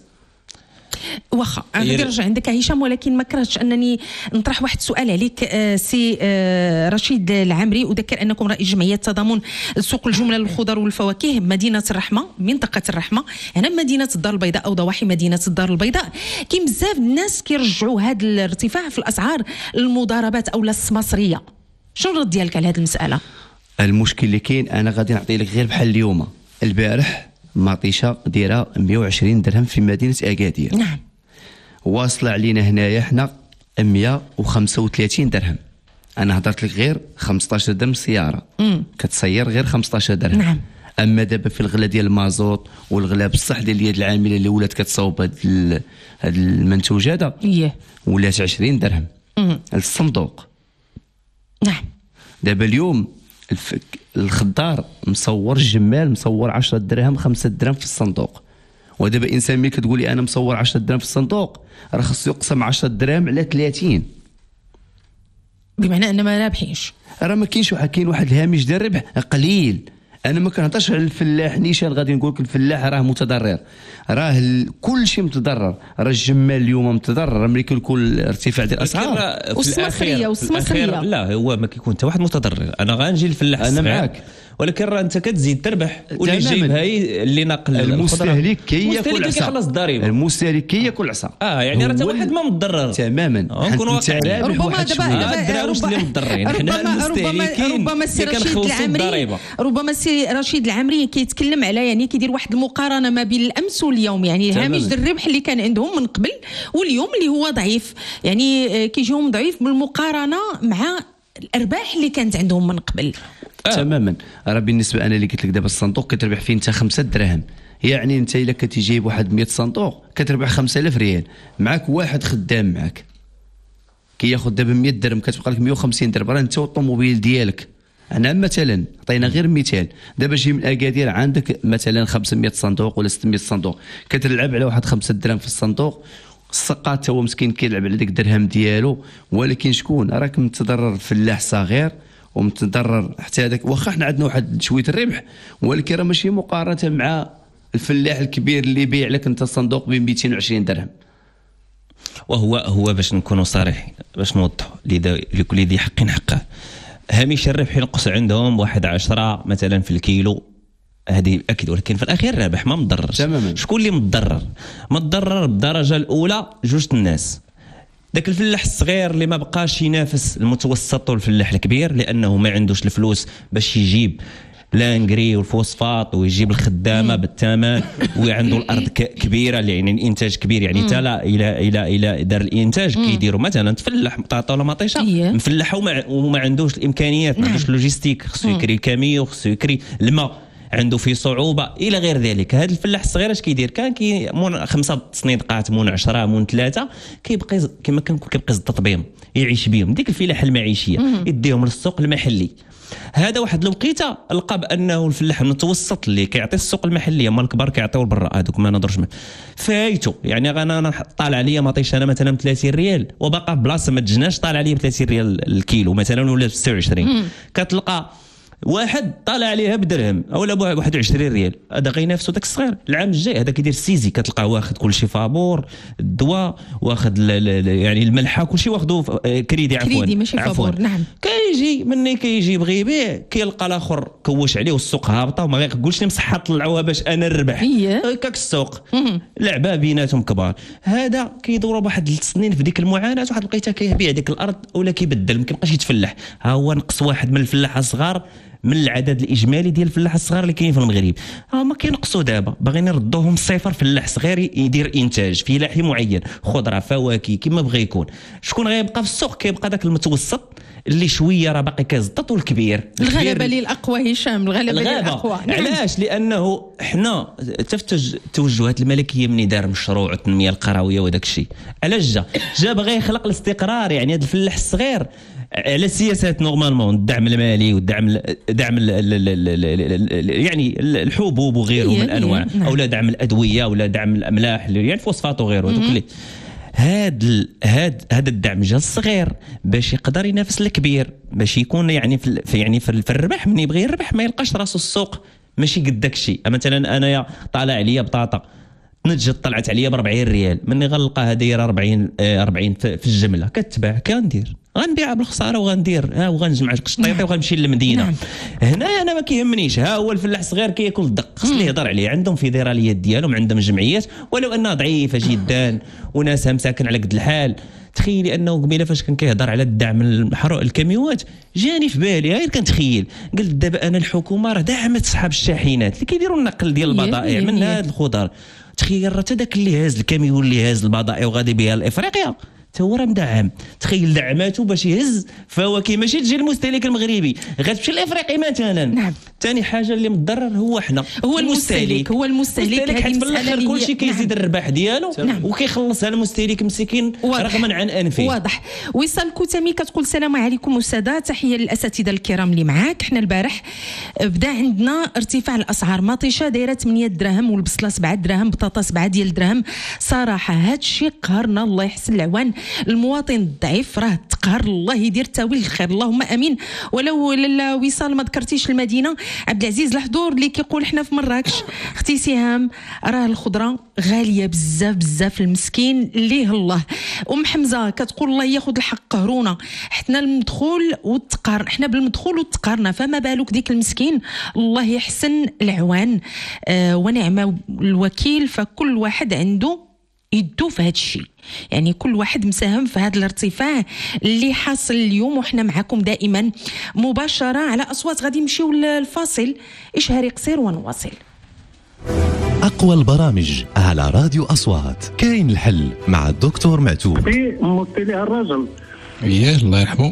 A: واخا غادي نرجع عندك هشام، ولكن ما كرهتش انني نطرح واحد السؤال عليك. آه سي آه رشيد العمري، اذكر انكم رئيس جمعيه تضامن سوق الجمله للخضر والفواكه مدينه الرحمه، منطقه الرحمه، هنا مدينه الدار البيضاء او ضواحي مدينه الدار البيضاء. كاين بزاف الناس كيرجعوا هذا الارتفاع في الاسعار المضاربات او السماسريه. شنو الرد ديالك على هذه المساله؟
B: المشكل اللي كاين انا غادي نعطي لك غير بحال اليوم. البارح مطيشه دايره مئة وعشرين درهم في مدينه اكادير.
A: نعم.
B: واصله علينا هنايا حنا مئة وخمسة وثلاثين درهم. انا هضرت لك غير خمسطاش درهم السياره كتصير غير خمسطاش درهم.
A: نعم.
B: اما دابا في الغلا ديال المازوت والغلا بصح ديال اليد العامله اللي ولات كتصاوب هاد هاد المنتوج هذا
A: yeah.
B: ولات عشرين درهم الصندوق.
A: نعم.
B: دابا اليوم الفك الخضار مصور الجمال مصور عشرة دراهم خمسة دراهم في الصندوق. ودابا انسان ملي كتقول لي انا مصور عشرة دراهم في الصندوق راه خصو يقسم عشرة دراهم على ثلاثين،
A: بمعنى ان ما رابحينش.
B: راه ما كاينش واحد كاين واحد الهامش ديال الربح قليل. انا ما كنهضرش على الفلاح نيشان، غادي نقول لك الفلاح راه متضرر، راه كل شيء متضرر. راه الجمال اليوم متضرر ملي كيكون ارتفاع ديال الاسعار.
A: والسمسريه والسمسريه
C: لا هو ما كيكون حتى واحد متضرر. انا غنجي للفلاح
B: انا معاك،
C: ولكن راه انت كتزيد تربح واللي جايبها هي اللي ناقل
B: المستهلك كياكل عصا.
C: كيخلص الضريبه،
B: المستهلك كياكل عصا.
C: اه يعني راه حتى واحد ما متضرر
B: تماما.
C: نكونوا
A: ربما دابا
C: ربما اللي متضررين حنا المستهلكين.
A: ربما سي رشيد العمري ربما سي رشيد العمري كيتكلم على يعني كيدير واحد المقارنه ما بين الامس واليوم، يعني هامش الربح اللي كان عندهم من قبل واليوم اللي هو ضعيف، يعني كيجيهم ضعيف بالمقارنه مع الارباح اللي كانت عندهم من قبل.
B: آه. تماما. راه بالنسبه انا اللي قلت لك دابا الصندوق كتربح فيه انت خمسة دراهم، يعني انت الا كنتي جايب واحد مئة صندوق كتربح خمسة آلاف ريال، معك واحد خدام معك كياخذ دابا مئة درهم كتبقى لك مئة وخمسين درهم. راه انت والطوموبيل ديالك. انا مثلا عطينا غير مثال، دابا جي من اكادير عندك مثلا خمسمئة صندوق ولا ستمئة صندوق، كتلعب على واحد خمسة دراهم في الصندوق، السقاط هو مسكين كيلعب على ديك الدرهم ديالو. ولكن شكون راك متضرر؟ فلاح صغير ومتضرر حتى هذاك. واخا حنا عندنا واحد شويه الربح، ولكن راه ماشي مقارنه مع الفلاح الكبير اللي يبيع لك انت الصندوق ب مئتين وعشرين درهم.
C: وهو هو باش نكونوا صريحين، باش نوضحوا لكل ذي حق حقه، هامش الربح ينقص عندهم واحد عشرة مثلا في الكيلو، هذه اكيد، ولكن في الاخير رابح ما مضررش.
B: تماما.
C: شكون اللي متضرر؟ متضرر بالدرجه الاولى جوج الناس، داك الفلاح الصغير اللي ما بقاش ينافس المتوسط والفلاح الكبير لانه ما عندوش الفلوس باش يجيب لانغري والفوسفات ويجيب الخدامه بالثمن وعنده الارض كبيره يعني الانتاج كبير، يعني حتى الى الى الى دار الانتاج كيديروا مثلا تفلح بطاطا ولا مطيشه مفلحه وما, وما عندوش الامكانيات، ما عندوش لوجيستيك، خصو يكري الكاميو، خصو يكري الماء، عنده في صعوبه الى غير ذلك. هذا الفلاح الصغير اش كيدير؟ كان كي مون خمسه صنيدقات مون عشرة مون ثلاثه كيبقى كما كان كيبقى التطبيم يعيش بهم، ديك الفلاحه المعيشيه يديهم للسوق المحلي. هذا واحد الوقيته لقى بانه الفلاح المتوسط اللي كيعطي السوق المحلي، اما الكبار كيعطيو البرا، هذوك ما نهضرش فايتو. يعني انا طالع عليا مطيش انا مثلا ب ثلاثين ريال وباقا في بلاصه ما تجناش طالع عليا ب ثلاثين ريال الكيلو مثلا ولا ب ستة وعشرين، كتلقى واحد طالع عليها بدرهم اولا ب واحد وعشرين ريال، هذا غينافسوا داك الصغير. العام الجاي هذا كيدير سيزي، كتلقاه واخد كل شيء فابور، الدواء واخد يعني الملحه كل شيء واخذه كريدي عفوا
A: كريدي ماشي فابور. نعم.
C: كيجي مني كيجي يبغي يبيع، كيلقى الاخر كوش عليه والسوق هابطه وما غيقولش لي مصحه طلعوها باش انا نربح. هكاك السوق لعبه بيناتهم كبار. هذا كيدوروا بواحد السنين في ديك المعاناه، واحد لقيته كيبيع ديك الارض ولا كيبدل، ما كيبقاش يتفلح. ها هو نقص واحد من الفلاحه الصغار من العدد الاجمالي ديال الفلاحه الصغار اللي كاين في المغرب. هما كينقصوا دابا، باغيين يردوهم الصفر. فلاح صغير يدير انتاج فلاحي معين، خضره فواكه كما بغى يكون. شكون غيبقى في السوق؟ كيبقى داك المتوسط اللي شويه راه باقي كيزطط، والكبير
A: الغلبه للاقوى. هشام الغلبه للاقوى.
C: نعم. علاش؟ لانه حنا تفتج توجهات الملكيه مني دار مشروع التنميه القرويه وداك الشيء، علاش جا جا بغى يخلق الاستقرار. يعني هذا الفلاح الصغير على السياسات نورمالمون، الدعم المالي والدعم دعم يعني الحبوب وغيره من الانواع، او لا دعم الادويه ولا دعم الاملاح يعني الفوسفات وغيره. هذوك هذا هذا هذا الدعم جا الصغير باش يقدر ينافس الكبير، باش يكون يعني في يعني في الربح. من يبغي يربح ما يلقاش راسو السوق ماشي قد داك الشيء. مثلا انايا طالع عليا بطاطا نتجد طلعت عليا ب أربعين ريال، مني غنلقاها دايره أربعين أربعين في الجمله كتباع، كندير غنبيعها بالخساره وغندير ها وغنجمع قشطيطي وغنمشي للمدينه. نعم. هنايا انا ما كيهمنيش. ها هو الفلاح الصغير كياكل الدق، خص ليه يهضر عليه. عندهم فيدراليات ديالهم، عندهم جمعيات ولو انها ضعيفه جدا وناسها مساكن على قد الحال. تخيلي انه قبيله فاش كان كيهضر على الدعم المحروق الكاميوات جاني في بالي غير كنتخيل، قلت دابا انا الحكومه راه دعمت صحاب الشاحنات اللي كيديروا النقل ديال البضائع من هذا الخضر. تخيل راه داك اللي هاز الكاميون اللي هاز البضائع وغادي بها لافريقيا هو راه مدعم. تخيل دعماته باش يهز فواكه ماشي تجي المستهلك المغربي، غتمشي لافريقيا مثلا. نعم. ثاني حاجه اللي متضرر هو حنا،
A: هو المستهلك. هو المستهلك
C: حيت في الاخر كلشي كيزيد نعم. الربح ديالو نعم. وكيخلصها المستهلك مسكين رغما عن انفه.
A: واضح. وصال كوتامي كتقول السلام عليكم استاذه، تحيه للاساتذه الكرام اللي معاك. حنا البارح بدا عندنا ارتفاع الاسعار، مطيشه دايره ثمانية دراهم والبصله سبعة دراهم، بطاطا سبعة ديال الدراهم. صراحه هذا الشيء قهرنا، الله يحسن العوان. المواطن الضعيف راه تقهر، الله يدير تاويل الخير اللهم امين. ولو لا وصال ما ذكرتيش المدينه، عبد العزيز الحضور اللي كيقول حنا في مراكش. اختي سهام راه الخضره غاليه بزاف بزاف، المسكين ليه الله. ام حمزه كتقول الله ياخذ الحق قهرونا، حنا المدخول والتقهر، حنا بالمدخول وتقهرنا، فما بالك ديك المسكين. الله يحسن العوان آه ونعم الوكيل. فكل واحد عنده يدو في هذا الشيء، يعني كل واحد مساهم في هذا الارتفاع اللي حاصل اليوم. وحنا معكم دائما مباشرة على أصوات. غادي نمشيو للفاصل، إشهاري قصير ونواصل.
G: أقوى البرامج على راديو أصوات. كاين الحل مع الدكتور معتوب.
F: موتي لها الرجل
H: اييه الله يرحمه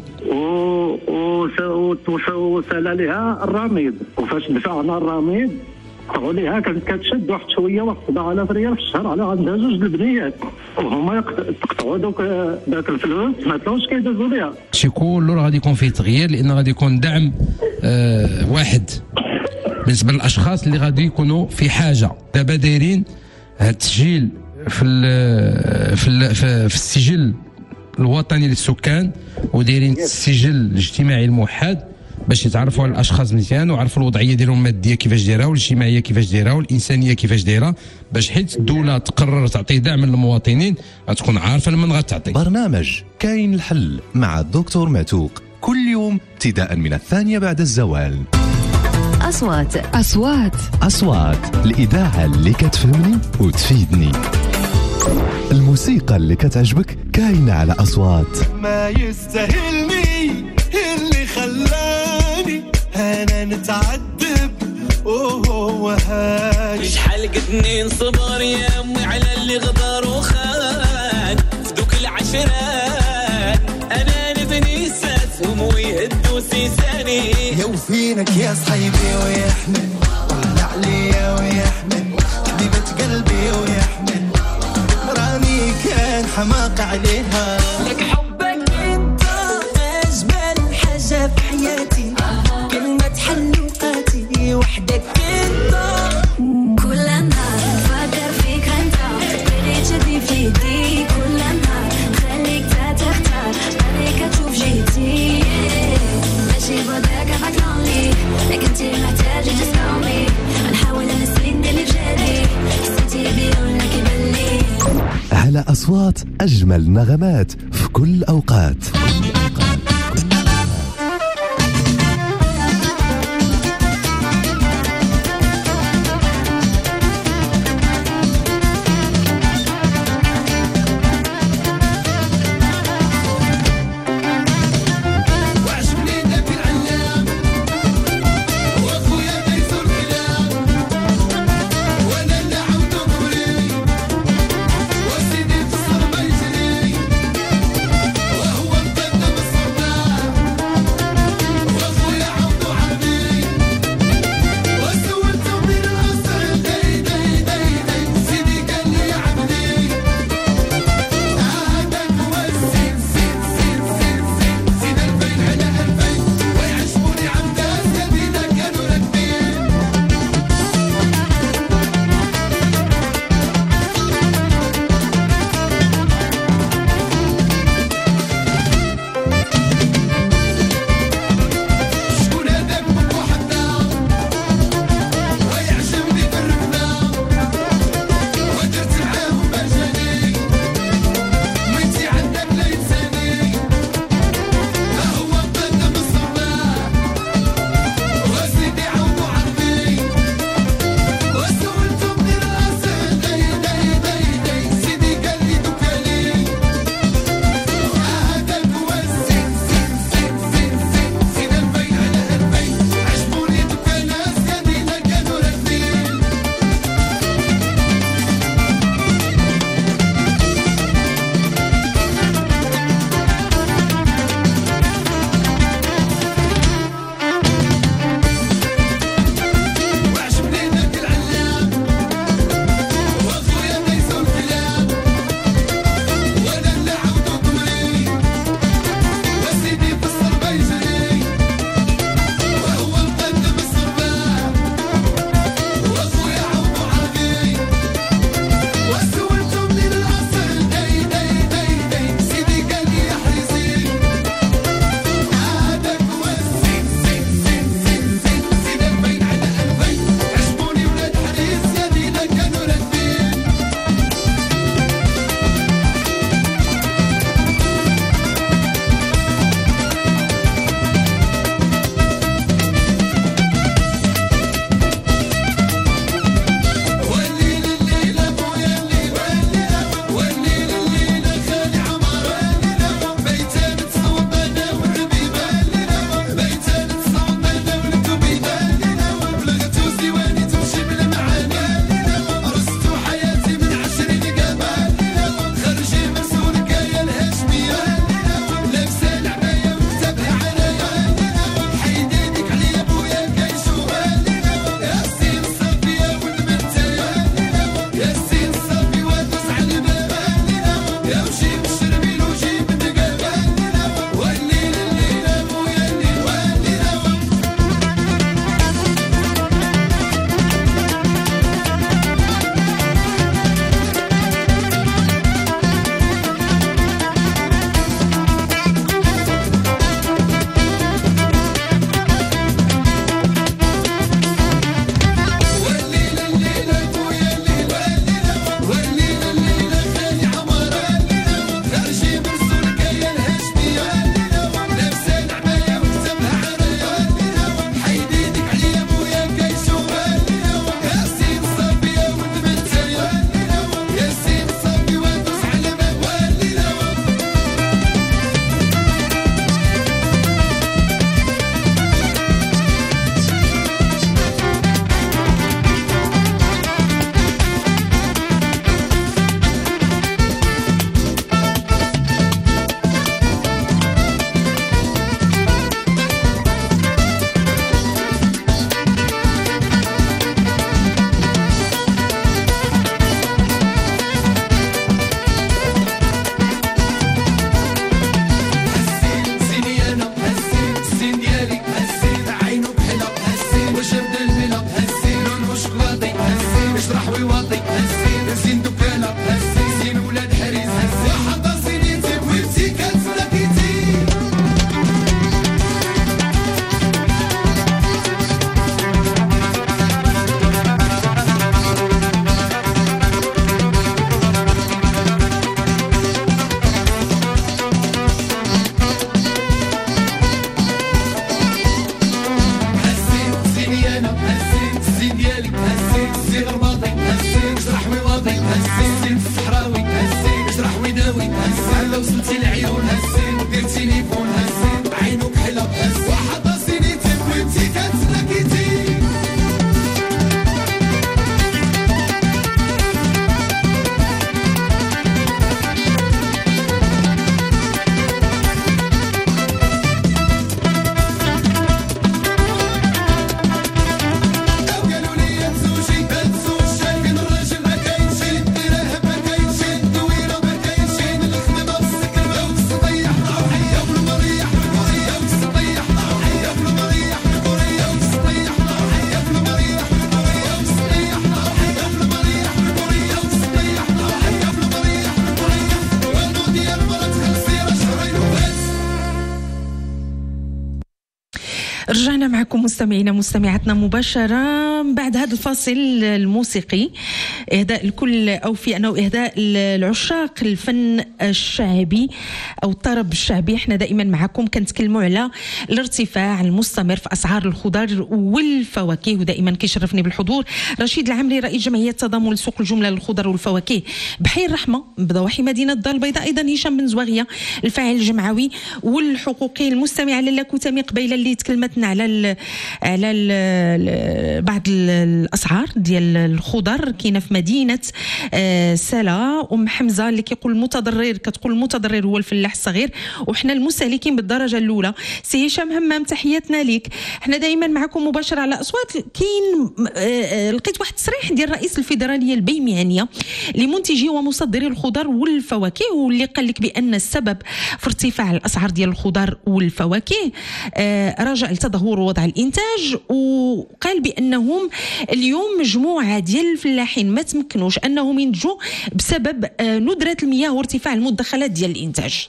F: وسال لها الرميد، وفاش دفعنا الرميد عليها كانت كتشد واحد شويه واحد سبعة آلاف ريال في الشهر على عندها جوج البنيات، وهما يقطعوا دوك داك الفلوس ما تلوش كيدوزوا ليها.
H: شي كله راه غادي يكون فيه تغيير، لان غادي يكون دعم آه واحد بالنسبه للاشخاص اللي غادي يكونوا في حاجه. دابا دايرين هذا التسجيل في ال في ال في السجل الوطني للسكان، ودايرين السجل الاجتماعي الموحد باش يتعرفوا على الاشخاص مزيان ويعرفوا الوضعيه ديالهم الماديه كيفاش دايره والاجتماعيه كيفاش دايره والانسانيه كيفاش دايره، باش حيت الدوله تقرر تعطي دعم للمواطنين غتكون عارفه لمن غتعطي.
G: برنامج كاين الحل مع الدكتور معتوق كل يوم ابتداء من الثانيه بعد الزوال.
I: أصوات أصوات
G: أصوات الإذاعة اللي كتفهمني وتفيدني. الموسيقى اللي كتعجبك كاينة على أصوات.
J: ما يستاهلني اللي خلاني أنا نتعذب وهو هاني.
K: شحال قدني نصبر يا أمي على اللي غدر وخان في دوك العشرات. أنا نبني ساسهم ويهدوا سيساني.
J: يوفينك يا صحيبي ويحمل وعلى عليا ويحمل حبيبة قلبي ويحمل راني كان حماق عليها.
K: لك حبك انت اجمل حاجة في حياتي. كلمة حلوقاتي وحدك انت.
I: كل نهار فكر فيك انت بدي تشدني في يدي. كل نهار خليك تختار خليك تشوف جيتي ماشي بدك افكر لي
G: أصوات أجمل نغمات في كل أوقات.
J: ناوي هلا وصلتي العيون هالسين دير تليفون هالسين عينك حلو هالسين واحد راسيني تبويتي كتلاقيتي
A: رجعنا معكم مستمعينا مستمعاتنا مباشرة بعد هذا الفاصل الموسيقي، إهداء الكل أو في أنه إهداء العشاق الفن الشعبي أو الطرب الشعبي. احنا دائما معكم كنتكلموا على الارتفاع المستمر في أسعار الخضار والفواكه، ودائما كيشرفني بالحضور رشيد العمري رئيس جمعية تضامن سوق الجملة للخضر والفواكه بحي الرحمة بضواحي مدينة الدار البيضاء، أيضا هشام بن زواغية الفاعل الجمعوي والحقوقي، المستمع لالا كوتامي قبيلة اللي تكلمتنا على ال على ال بعض الاسعار ديال الخضر كاينه في مدينه سلا. ام حمزه اللي كيقول المتضرر كتقول المتضرر هو الفلاح الصغير وحنا المستهلكين بالدرجه الاولى. سي هشام همام تحياتنا ليك، حنا دائما معكم مباشره على اصوات. كاين لقيت واحد التصريح ديال الرئيس الفيدراليه البيميانيه لمنتجي ومصدري الخضر والفواكه، واللي قال لك بان السبب في ارتفاع الاسعار ديال الخضر والفواكه رجع لتدهور وضع الانتاج، وقال بانهم اليوم مجموعه ديال الفلاحين ما تمكنوش انهم ينتجوا بسبب ندره المياه وارتفاع المدخلات ديال الانتاج.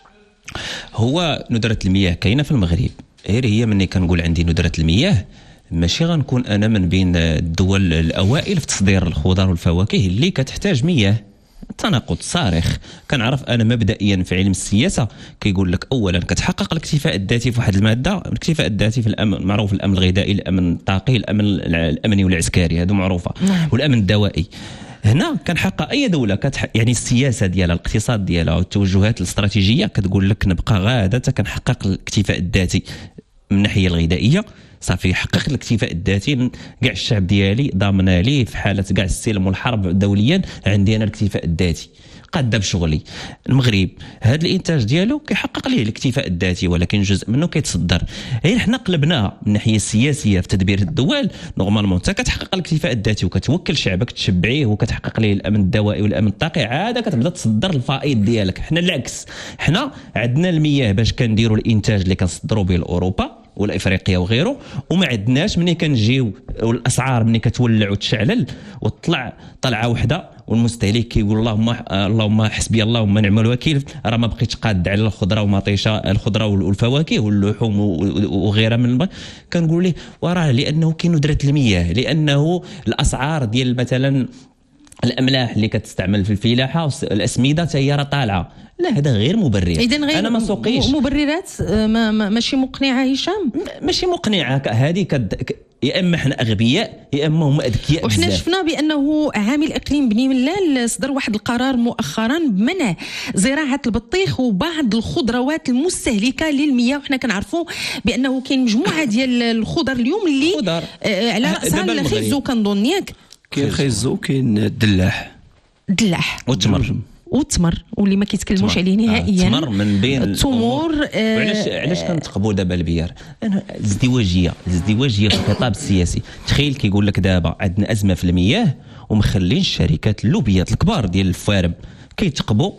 C: هو ندره المياه كاينه في المغرب، غير هي مني كنقول عندي ندره المياه ماشي غنكون انا من بين الدول الاوائل في تصدير الخضر والفواكه اللي كتحتاج مياه. تناقض صارخ. كنعرف انا مبدئيا في علم السياسه كيقول لك اولا كتحقق الاكتفاء الذاتي في واحد الماده، الاكتفاء الذاتي في الامن معروف، الامن الغذائي، الامن الطاقي، الامن الامني والعسكري، هذو معروفه، والامن الدوائي. هنا كنحقق اي دوله كتح... يعني السياسه ديالها الاقتصاد ديالها والتوجهات الاستراتيجيه كتقول لك نبقى غاده كنحقق الاكتفاء الذاتي من الناحيه الغذائيه، صافي حقق الاكتفاء الذاتي كاع الشعب ديالي ضامنه لي في حاله كاع السلم والحرب دوليا عندي انا الاكتفاء الذاتي قاده بشغلي. المغرب هذا الانتاج ديالو كيحقق ليه الاكتفاء الذاتي ولكن جزء منه كيتصدر. غير حنا قلبناها من الناحيه السياسيه في تدبير الدول، نورمالمون انت كتحقق الاكتفاء الذاتي وكتوكل شعبك تشبعيه وكتحقق ليه الامن الدوائي والامن الطاقي، عاده كتبدا تصدر الفائض ديالك. حنا العكس، حنا عندنا المياه باش كنديروا الانتاج اللي كنصدروا به لاوروبا ولا افريقيا وغيره، وما عندناش ملي كنجيو والاسعار ملي كتولع وتشعلل وتطلع طلعه وحده والمستهلك كيقول اللهم اللهم حسبي الله وما نعم الوكيل، راه ما بقيتش قاد على الخضره ومطيشه الخضره والفواكه واللحوم وغيرها من الب... كنقول ليه وراه لانه كاين ندره المياه، لانه الاسعار ديال مثلا الاملاح اللي كتستعمل في الفلاحه والاسمده حتى هي راه طالعه. لا هذا غير مبرر.
A: اذا غير
C: انا ما سوقيش
A: مبررات ما ما ماشي مقنعه هشام،
C: ماشي مقنعه هذه كد... يا اما حنا اغبياء يا اما هم اذكياء.
A: وحنا شفنا بانه عامل اقليم بني ملال صدر واحد القرار مؤخرا بمنع زراعه البطيخ وبعض الخضروات المستهلكه للمياه، وحنا كنعرفوا بانه كاين مجموعه ديال الخضر اليوم اللي
C: خضر.
A: آه على راسها الخيزو كنظن ياك
B: كاين خيزو كاين الدلاح
A: الدلاح
C: والتمر
A: والتمر واللي ما كيتكلموش عليه نهائيا.
C: التمر من بين
A: التمور.
C: آه علاش علاش كنتقبوا دابا البيار؟ انا الازدواجيه الازدواجيه في الخطاب السياسي. تخيل كيقول لك دابا عندنا ازمه في المياه ومخلين الشركات اللوبيات الكبار ديال الفوارم كيتقبوا،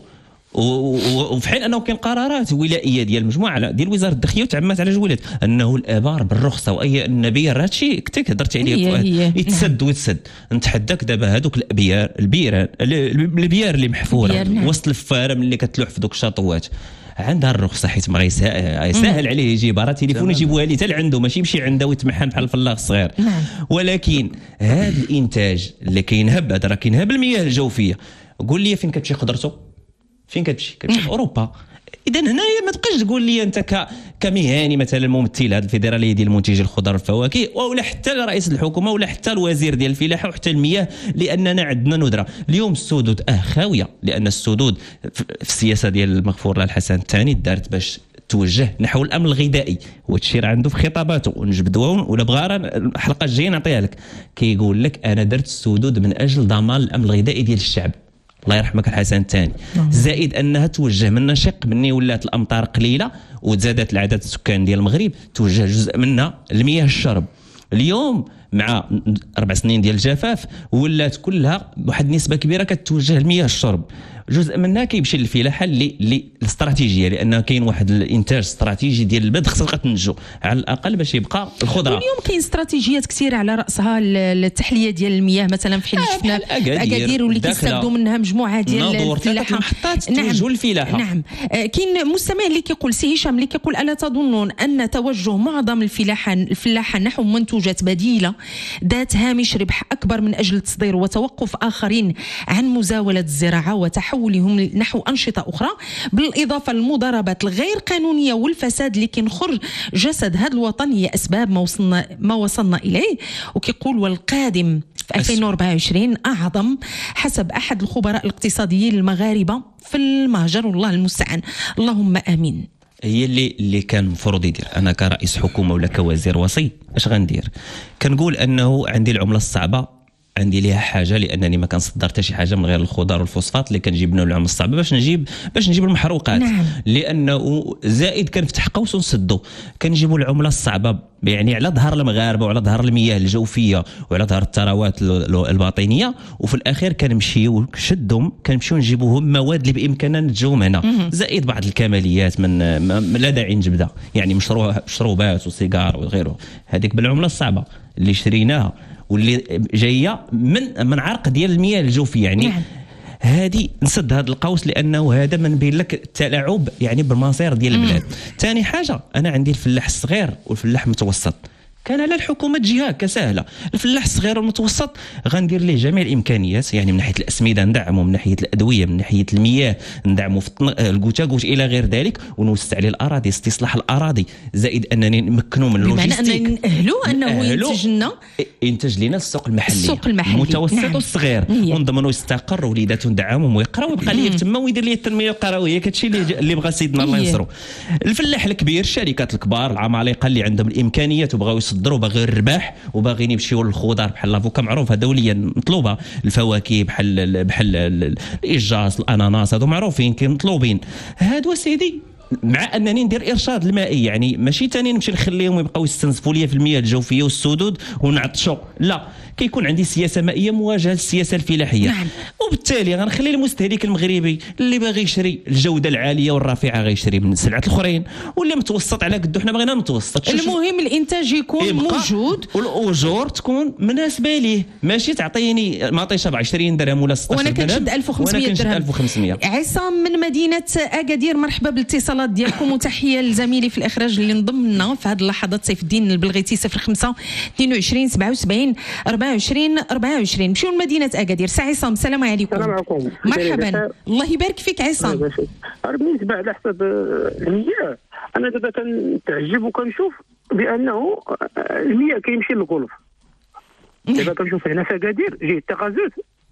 C: وفي حين انه كاين قرارات ولائيه ديال مجموعه ديال وزاره الداخليه وتعمات على جويلات انه الابار بالرخصه واي النبيار، هادشي كنت هضرت عليه يتسد ويتسد. نتحداك دابا هذوك الابيار البيران البيار اللي محفوره وسط الفارم اللي كتلوح في دوك الشاطوات عندها الرخصه، حيت ما يسهل عليه يجيب راه تليفون يجيبوها لي حتى لعنده ماشي يمشي عنده ويتمحن بحال الفلاغ الصغير. ولكن هذا الانتاج اللي كينهب هذا راه كينهب المياه الجوفيه. قول لي فين كتمشي خضرته؟ فين كتمشي؟ كتمشي في اوروبا. اذا هنايا ما تبقاش تقول لي انت كمهني مثلا ممثل هذه الفيدراليه ديال منتجي الخضر والفواكه، ولا حتى رئيس الحكومه ولا حتى الوزير ديال الفلاحه وحتى المياه، لاننا عندنا ندره. اليوم السدود اه خاويه، لان السدود في السياسه ديال المغفور الله الحسن الثاني دارت باش توجه نحو الامن الغذائي، وهادشي راه عنده في خطاباته ونجبدوها، ولا بغا الحلقه الجايه نعطيها لك. كيقول لك انا درت السدود من اجل ضمان الامن الغذائي ديال الشعب، الله يرحمك الحسن الثاني. زائد انها توجه من شق مني ولات الامطار قليله وتزادت العدد السكان ديال المغرب، توجه جزء منها المياه الشرب. اليوم مع اربع سنين ديال الجفاف ولات كلها بواحد النسبه كبيره كتوجه المياه الشرب، جزء منها كيمشي للفلاحه اللي اللي الاستراتيجيه، لان كاين واحد الانتاج استراتيجي ديال البلد خصها تنجو على الاقل باش يبقى الخضره.
A: واليوم كاين استراتيجيات كثيره على راسها التحليه ديال المياه، مثلا في حين
C: آه
A: شفنا اكادير واللي كيستافدوا منها مجموعه ديال الفلاحه.
C: نعم الفلاحه
A: نعم آه كاين مستمع اللي كيقول سي هشام اللي كيقول الا تظنون ان توجه معظم الفلاحه الفلاحه نحو منتوجات بديله ذات هامش ربح اكبر من اجل التصدير وتوقف اخرين عن مزاوله الزراعه وتحولهم نحو انشطه اخرى، بالاضافه للمضاربات الغير قانونيه والفساد اللي كينخر جسد هذا الوطن، هي اسباب ما وصلنا ما وصلنا اليه. وكيقول والقادم في ألفين وأربعة وعشرين اعظم حسب احد الخبراء الاقتصاديين المغاربه في المهجر، والله المستعان، اللهم امين.
C: هي اللي اللي كان المفروض يدير. انا كرئيس حكومه ولا كوزير وسيط اش غندير؟ كنقول انه عندي العمله الصعبه عندي ليها حاجه، لانني ما كنصدر حتى شي حاجه من غير الخضار والفوسفات اللي كنجيب منهم العمله الصعبه باش نجيب باش نجيب المحروقات.
A: نعم.
C: لانه زائد كنفتح قوس ونسدو، كنجيبوا العمله الصعبه يعني على ظهر المغاربه وعلى ظهر المياه الجوفيه وعلى ظهر الثروات الباطنيه، وفي الاخير كنمشيو شدهم كنمشيو نجيبوهم مواد اللي بامكاننا نتجاوم هنا، زائد بعض الكماليات من لا داعي نجبدها، يعني مشروبات وسيجار وغيره، هذيك بالعمله الصعبه اللي شريناها واللي جايه من من عرق ديال المياه الجوفيه. يعني نعم. هذه نسد هذا القوس، لانه هذا من بين لك التلاعب يعني بالمصير ديال البلاد. ثاني حاجه انا عندي الفلاح الصغير والفلاح المتوسط، كان على الحكومه تجيها كسهله. الفلاح الصغير والمتوسط غندير ليه جميع الامكانيات، يعني من ناحيه الاسمده ندعمه، من ناحيه الادويه، من ناحيه المياه ندعمه في الكوتاكوت الى غير ذلك، ونوسع عليه الاراضي، استصلاح الاراضي، زائد انني نمكنوا من اللوجيستيك،
A: بمعنى ان ناهلوا انه ينتج لنا
C: ينتج لنا السوق المحلي،
A: السوق المحلي
C: المتوسط
A: نعم.
C: والصغير، ونضمنوا يستقر وليداته ندعمهم ويقراو ويبقى ليه تما ويدير ليه التنميه القرويه. كتشي اللي, اللي بغى سيدنا الله ينصرو. الفلاح الكبير، الشركات الكبار، العمالقه اللي عندهم الامكانيات وبغاو يصدروا باغي الرباح وباغيين يمشيو للخضار بحال لافوكا معروفه دوليا مطلوبه، الفواكه بحال بحال الإجاص، الاناناس، هادو معروفين كاين مطلوبين. هادو سيدي مع انني ندير ارشاد المائي، يعني ماشي ثاني نمشي نخليهم يبقاو يستنزفوا لي في المياه الجوفيه والسدود ونعطشوا، لا، كيكون عندي سياسه مائيه مواجهه للسياسه الفلاحيه.
A: نعم.
C: وبالتالي غنخلي المستهلك المغربي اللي باغي يشري الجوده العاليه والرفيعه غيشري من السلعات الاخرين، واللي متوسط على قدو حنا بغينا متوسط.
A: المهم الانتاج يكون موجود
C: والاجور تكون مناسبه ليه، ماشي تعطيني مطيشه ب عشرين درهم ولا ستة عشر درهم
A: وانا كنشد ألف وخمسمية درهم.
C: ألف وخمسمية.
A: عصام من مدينه اكادير، مرحبا بالاتصالات ديالكم، وتحيه لزميلي في الاخراج اللي انضم لنا في هذه اللحظات، سيف الدين البلغيتي، صفر خمسة اثنين وعشرين سبعة وسبعين أربعة وعشرين أربعة وعشرين. نمشيو لمدينه اكادير. سي عصام السلام عليكم.
F: السلام عليكم.
A: مرحبا، الله يبارك فيك عصام.
F: بالنسبه على حساب المياه، انا دابا كنتعجب وكنشوف بانه المياه كيمشي للغولف. دابا كنشوف هنا في اكادير جهه التغازل،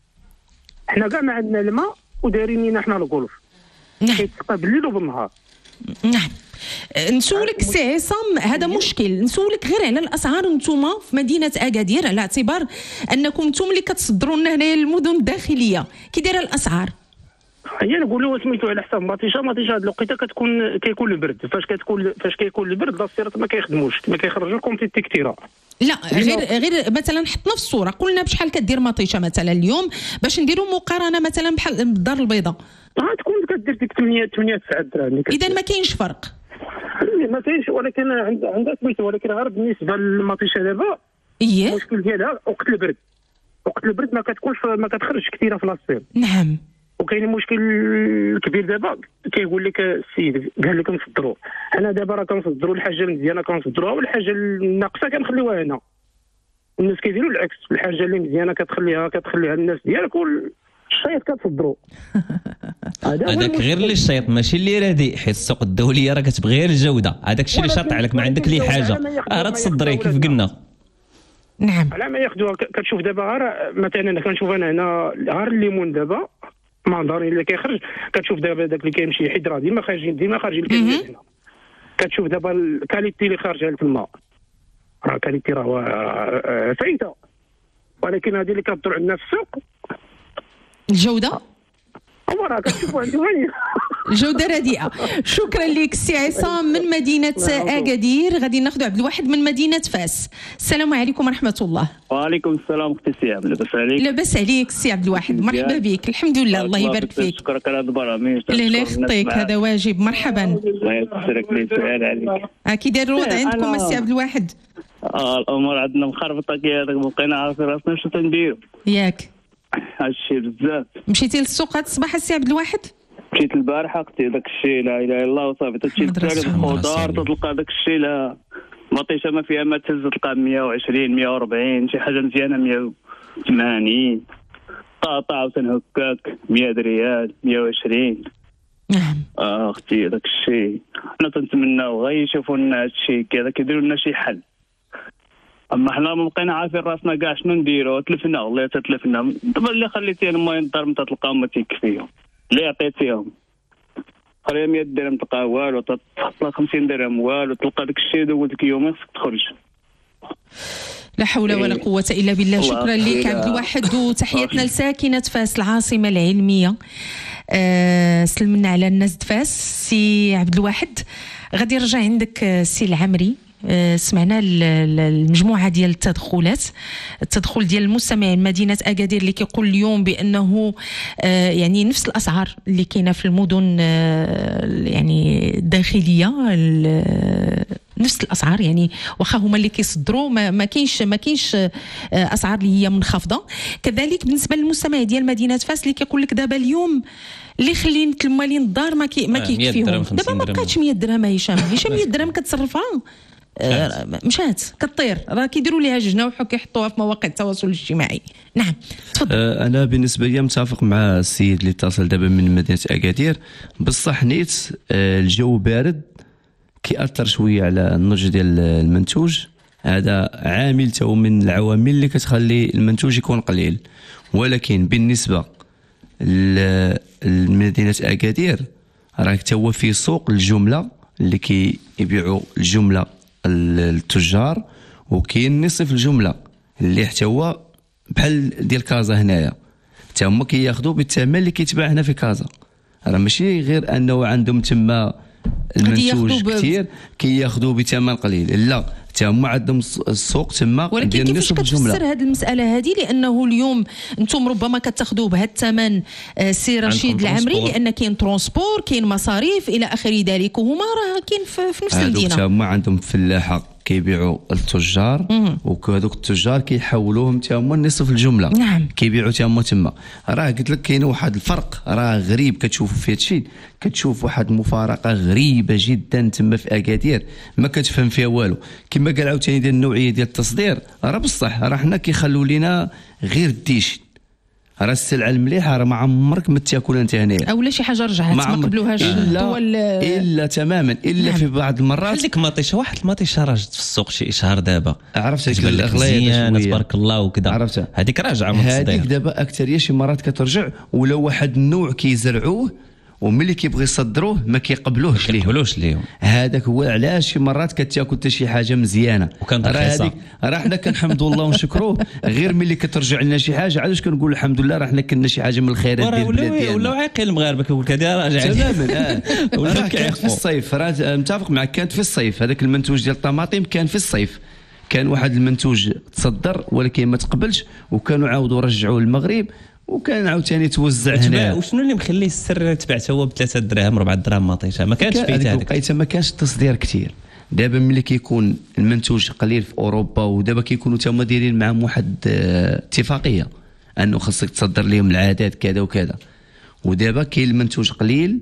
F: حنا كاع ما عندنا الماء ودايرين لينا حنا الغولف.
A: نعم.
F: كيتسقى بالليل وبالنهار.
A: نعم. نسولك سي عصام، هذا مشكل، نسولك غير على الاسعار. نتوما في مدينه اكادير على اعتبار انكم نتوما اللي كتصدروا لنا هنايا المدن الداخليه، كي دايره الاسعار؟
F: هي نقولوا سميتو على حساب مطيشه. مطيشه هاد الوقيته كتكون كيكون البرد، فاش كتكون فاش كيكون البرد السيارات ما كيخدموش، ما كيخرجوا لكم في كثيره.
A: لا غير غير مثلا حطنا في الصوره، قلنا بشحال كدير مطيشه مثلا اليوم باش نديروا مقارنه مثلا بحال بالدار البيضاء.
F: ها تكون كدير ديك ثمانية ثمانية تسعة دراهم.
A: اذا ما كاينش فرق.
F: ما كاينش، ولكن عندها سميتو، ولكن غير بالنسبه للمطيشه دابا
A: ايه
F: المشكل ديالها وقت البرد. وقت البرد ما كتكونش ما كتخرجش كثيره في لاصير.
A: نعم.
F: وكاين مشكل كبير دابا، كيقول لك السيد قال لك نصدروا، حنا دابا راه كنصدروا الحاجه المزيانه كنصدروها، والحاجه الناقصه كنخليوها هنا. الناس كيديروا العكس، الحاجه اللي مزيانه كتخليها كتخليها الناس ديالك، الشيط كتصدروا
C: هذاك غير اللي الشيط ماشي اللي رديء، حيت السوق الدوليه راه كتبغي غير الجوده، هذاك الشيء اللي شاطع لك ما عندك لي حاجه راه تصدريه كيف قلنا.
A: نعم
F: على ما ياخذوها. كتشوف دابا غير مثلا كنشوف انا هنا غير الليمون دابا منظري اللي كيخرج، كتشوف دابا داك اللي كيمشي حيدرا ديما خارجين ديما خارجين الكميات هنا. كتشوف دابا الكاليتي اللي خارجه في الماء راه كاليتي راه فايته، ولكن هذه اللي كتدور عندنا في السوق
A: الجوده
F: راه كتشوفوا عندهم هي
A: الجوده رديئه. شكرا لك سي عصام من مدينه اكادير. غادي ناخذ عبد الواحد من مدينه فاس. السلام عليكم ورحمه الله.
L: وعليكم السلام اختي سيام، لاباس عليك؟
A: لاباس عليك سي عبد الواحد، مرحبا بك. الحمد لله الله يبارك فيك.
L: شكرا على هذا البرامج.
A: لا لا يخطيك هذا واجب. مرحبا.
L: الله يسرك لي سؤال عليك.
A: كي داير الوضع عندكم السي عبد الواحد؟
L: اه الامور عندنا مخربطه كي هذاك، بقينا عارفين راسنا شنو تنديروا
A: ياك.
L: هادشي بزاف.
A: مشيتي للسوق هاد الصباح السي عبد الواحد؟
L: مشيت البارحه اختي، داك الشيء لا اله الا الله وصافي. تمشي تشري الخضار تلقى داك الشيء لا مطيشه ما فيها ما تهز، تلقى مية وعشرين مية وأربعين، شي حاجه مزيانه مية وثمانين، قاطع وتنهكاك مية ريال مية وعشرين.
A: نعم
L: اه اختي داك الشيء حنا تنتمناو غير يشوفوا لنا هادشي كذا، كيديروا لنا شي حل. اما حنا ما بقينا عارفين راسنا كاع شنو نديروا، تلفنا والله تتلفنا. دابا اللي خليتي المهم الدار ما تلقاهم ما تيكفيهم، اللي عطيتيهم قريب مية درهم تلقى والو، تحط خمسين درهم والو، تلقى داك الشيء دوز لك يومين خصك تخرج.
A: لا حول ولا قوة إلا بالله. شكرا لك عبد الواحد، وتحياتنا لساكنة فاس العاصمة العلمية. أه سلمنا على الناس فاس سي عبد الواحد. غادي نرجع عندك سي العمري. أه سمعنا المجموعة ديال التدخلات، التدخل ديال المستمعين مدينة أكادير اللي كيقول اليوم بأنه أه يعني نفس الأسعار اللي كاينة في المدن أه يعني الداخلية، نفس الاسعار، يعني واخا هما اللي كيصدروا ما, ما كاينش ما كاينش اسعار اللي هي منخفضه. كذلك بالنسبه للمستمع ديال مدينه فاس اللي كيقول لك دابا اليوم اللي خلين المالين الدار ما كي ما كيكفيهم، دابا ما بقاتش مية درهم. هشام هشام مية درهم كتصرفها آه مشات كطير، راه كيديروا ليها جناح وكيحطوها في مواقع التواصل الاجتماعي. نعم تفضل.
B: آه انا بالنسبه لي متفق مع السيد اللي اتصل دابا من مدينه اكادير. بصح نيت آه الجو بارد كيأثر شويه على النضج ديال المنتوج، هذا عامل تو من العوامل اللي كتخلي المنتوج يكون قليل. ولكن بالنسبه لمدينه اكادير راه حتى هو في سوق الجمله اللي كيبيعوا الجمله التجار، وكاين نصف الجمله اللي حتى هو بحال ديال كازا هنايا، حتى هما كياخذوا بالثمن اللي كيتباع هنا في كازا. راه ماشي غير انه عندهم تما المنتوج كثير كياخذوا بثمن قليل، لا حتى هما عندهم السوق تما
A: ديال نصف الجمله. ولكن كيفاش كتفسر هذه المساله هذه؟ لانه اليوم انتم ربما كتاخذوا بهذا الثمن سي رشيد العمري، لان كاين ترونسبور كاين مصاريف الى اخر ذلك، وهما راه كاين في نفس المدينه.
B: حتى هما عندهم فلاحه كيبيعوا التجار، وهذوك التجار كيحولوهم حتى هما نصف الجمله.
A: نعم.
B: كيبيعوا حتى هما تما. راه قلت لك كاين واحد الفرق راه غريب كتشوفوا في هادشي، كتشوف واحد المفارقه غريبه جدا تما في اكادير ما كتفهم فيها والو. كما قال عاوتاني ديال النوعيه ديال التصدير، راه بصح راه حنا كيخلوا لينا غير الديش، راه السلعه المليحه راه ما عمرك ما تاكل انت هنايا،
A: اولا شي حاجه رجعت ما قبلوهاش الدول
B: الا تماما الا نعم. في بعض المرات
C: هذيك مطيشه واحد المطيشه راجت في السوق شي اشهار دابا،
B: عرفت هذيك الاغليه
C: تبارك الله وكذا،
B: عرفتها
C: هذيك راجعه من التصدير.
B: هذيك دابا اكثريه شي مرات كترجع، ولا واحد النوع كيزرعوه وملي كيبغي يصدروه ما كيقبلوهش ليه
C: كيقبلوش ليهم.
B: هذاك هو علاش شي مرات كتاكل حتى شي حاجه مزيانه،
C: راه
B: هذيك راه حنا كنحمدوا الله ونشكروه. غير ملي كترجع لنا شي حاجه علاش كنقول الحمد لله راه حنا كنا شي حاجه من الخيرات ديال البلاد ديالنا.
C: ولاو عاقل المغاربه كيقول لك هذه راجعه
B: تماما. ولا كان في الصيف، راه متفق معك، كانت في الصيف هذاك المنتوج ديال الطماطم كان في الصيف، كان واحد المنتوج تصدر ولكن ما تقبلش، وكانوا عاودوا رجعوه للمغرب، وكان عاوتاني توزع هنا.
C: وشنو اللي مخلي السر تباع هو بثلاثة دراهم ربعة دراهم مطيشه؟ ما كانش فيه هذاك
B: الوقيته ما كانش التصدير كثير. دابا ملي كيكون المنتوج قليل في اوروبا، ودابا كيكونوا تما دايرين معهم واحد اتفاقيه انه خاصك تصدر لهم العادات كذا وكذا، ودابا كاين المنتوج قليل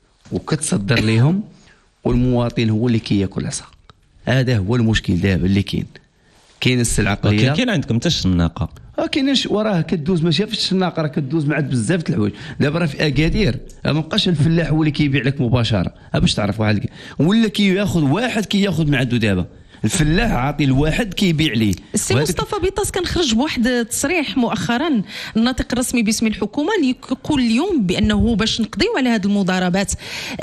B: وكتصدر لهم، والمواطن هو اللي كياكل عصا. هذا هو المشكل دابا اللي كاين. كاين السلعه قليله.
C: كاين عندكم حتى الشناقه،
B: اه كاينش وراه كدوز ماشي في الشناقه، راه كدوز مع بزاف د الحوايج. دابا راه في اكادير ما بقاش الفلاح هو اللي كيبيع لك مباشره باش تعرف واحد، ولا كياخذ واحد كياخذ من عنده. دابا الفلاح عاطي الواحد كيبيع ليه.
A: السي مصطفى بيطاس كان خرج بواحد التصريح مؤخرا الناطق الرسمي باسم الحكومه اللي يقول اليوم بانه باش نقضيو على هذه المضاربات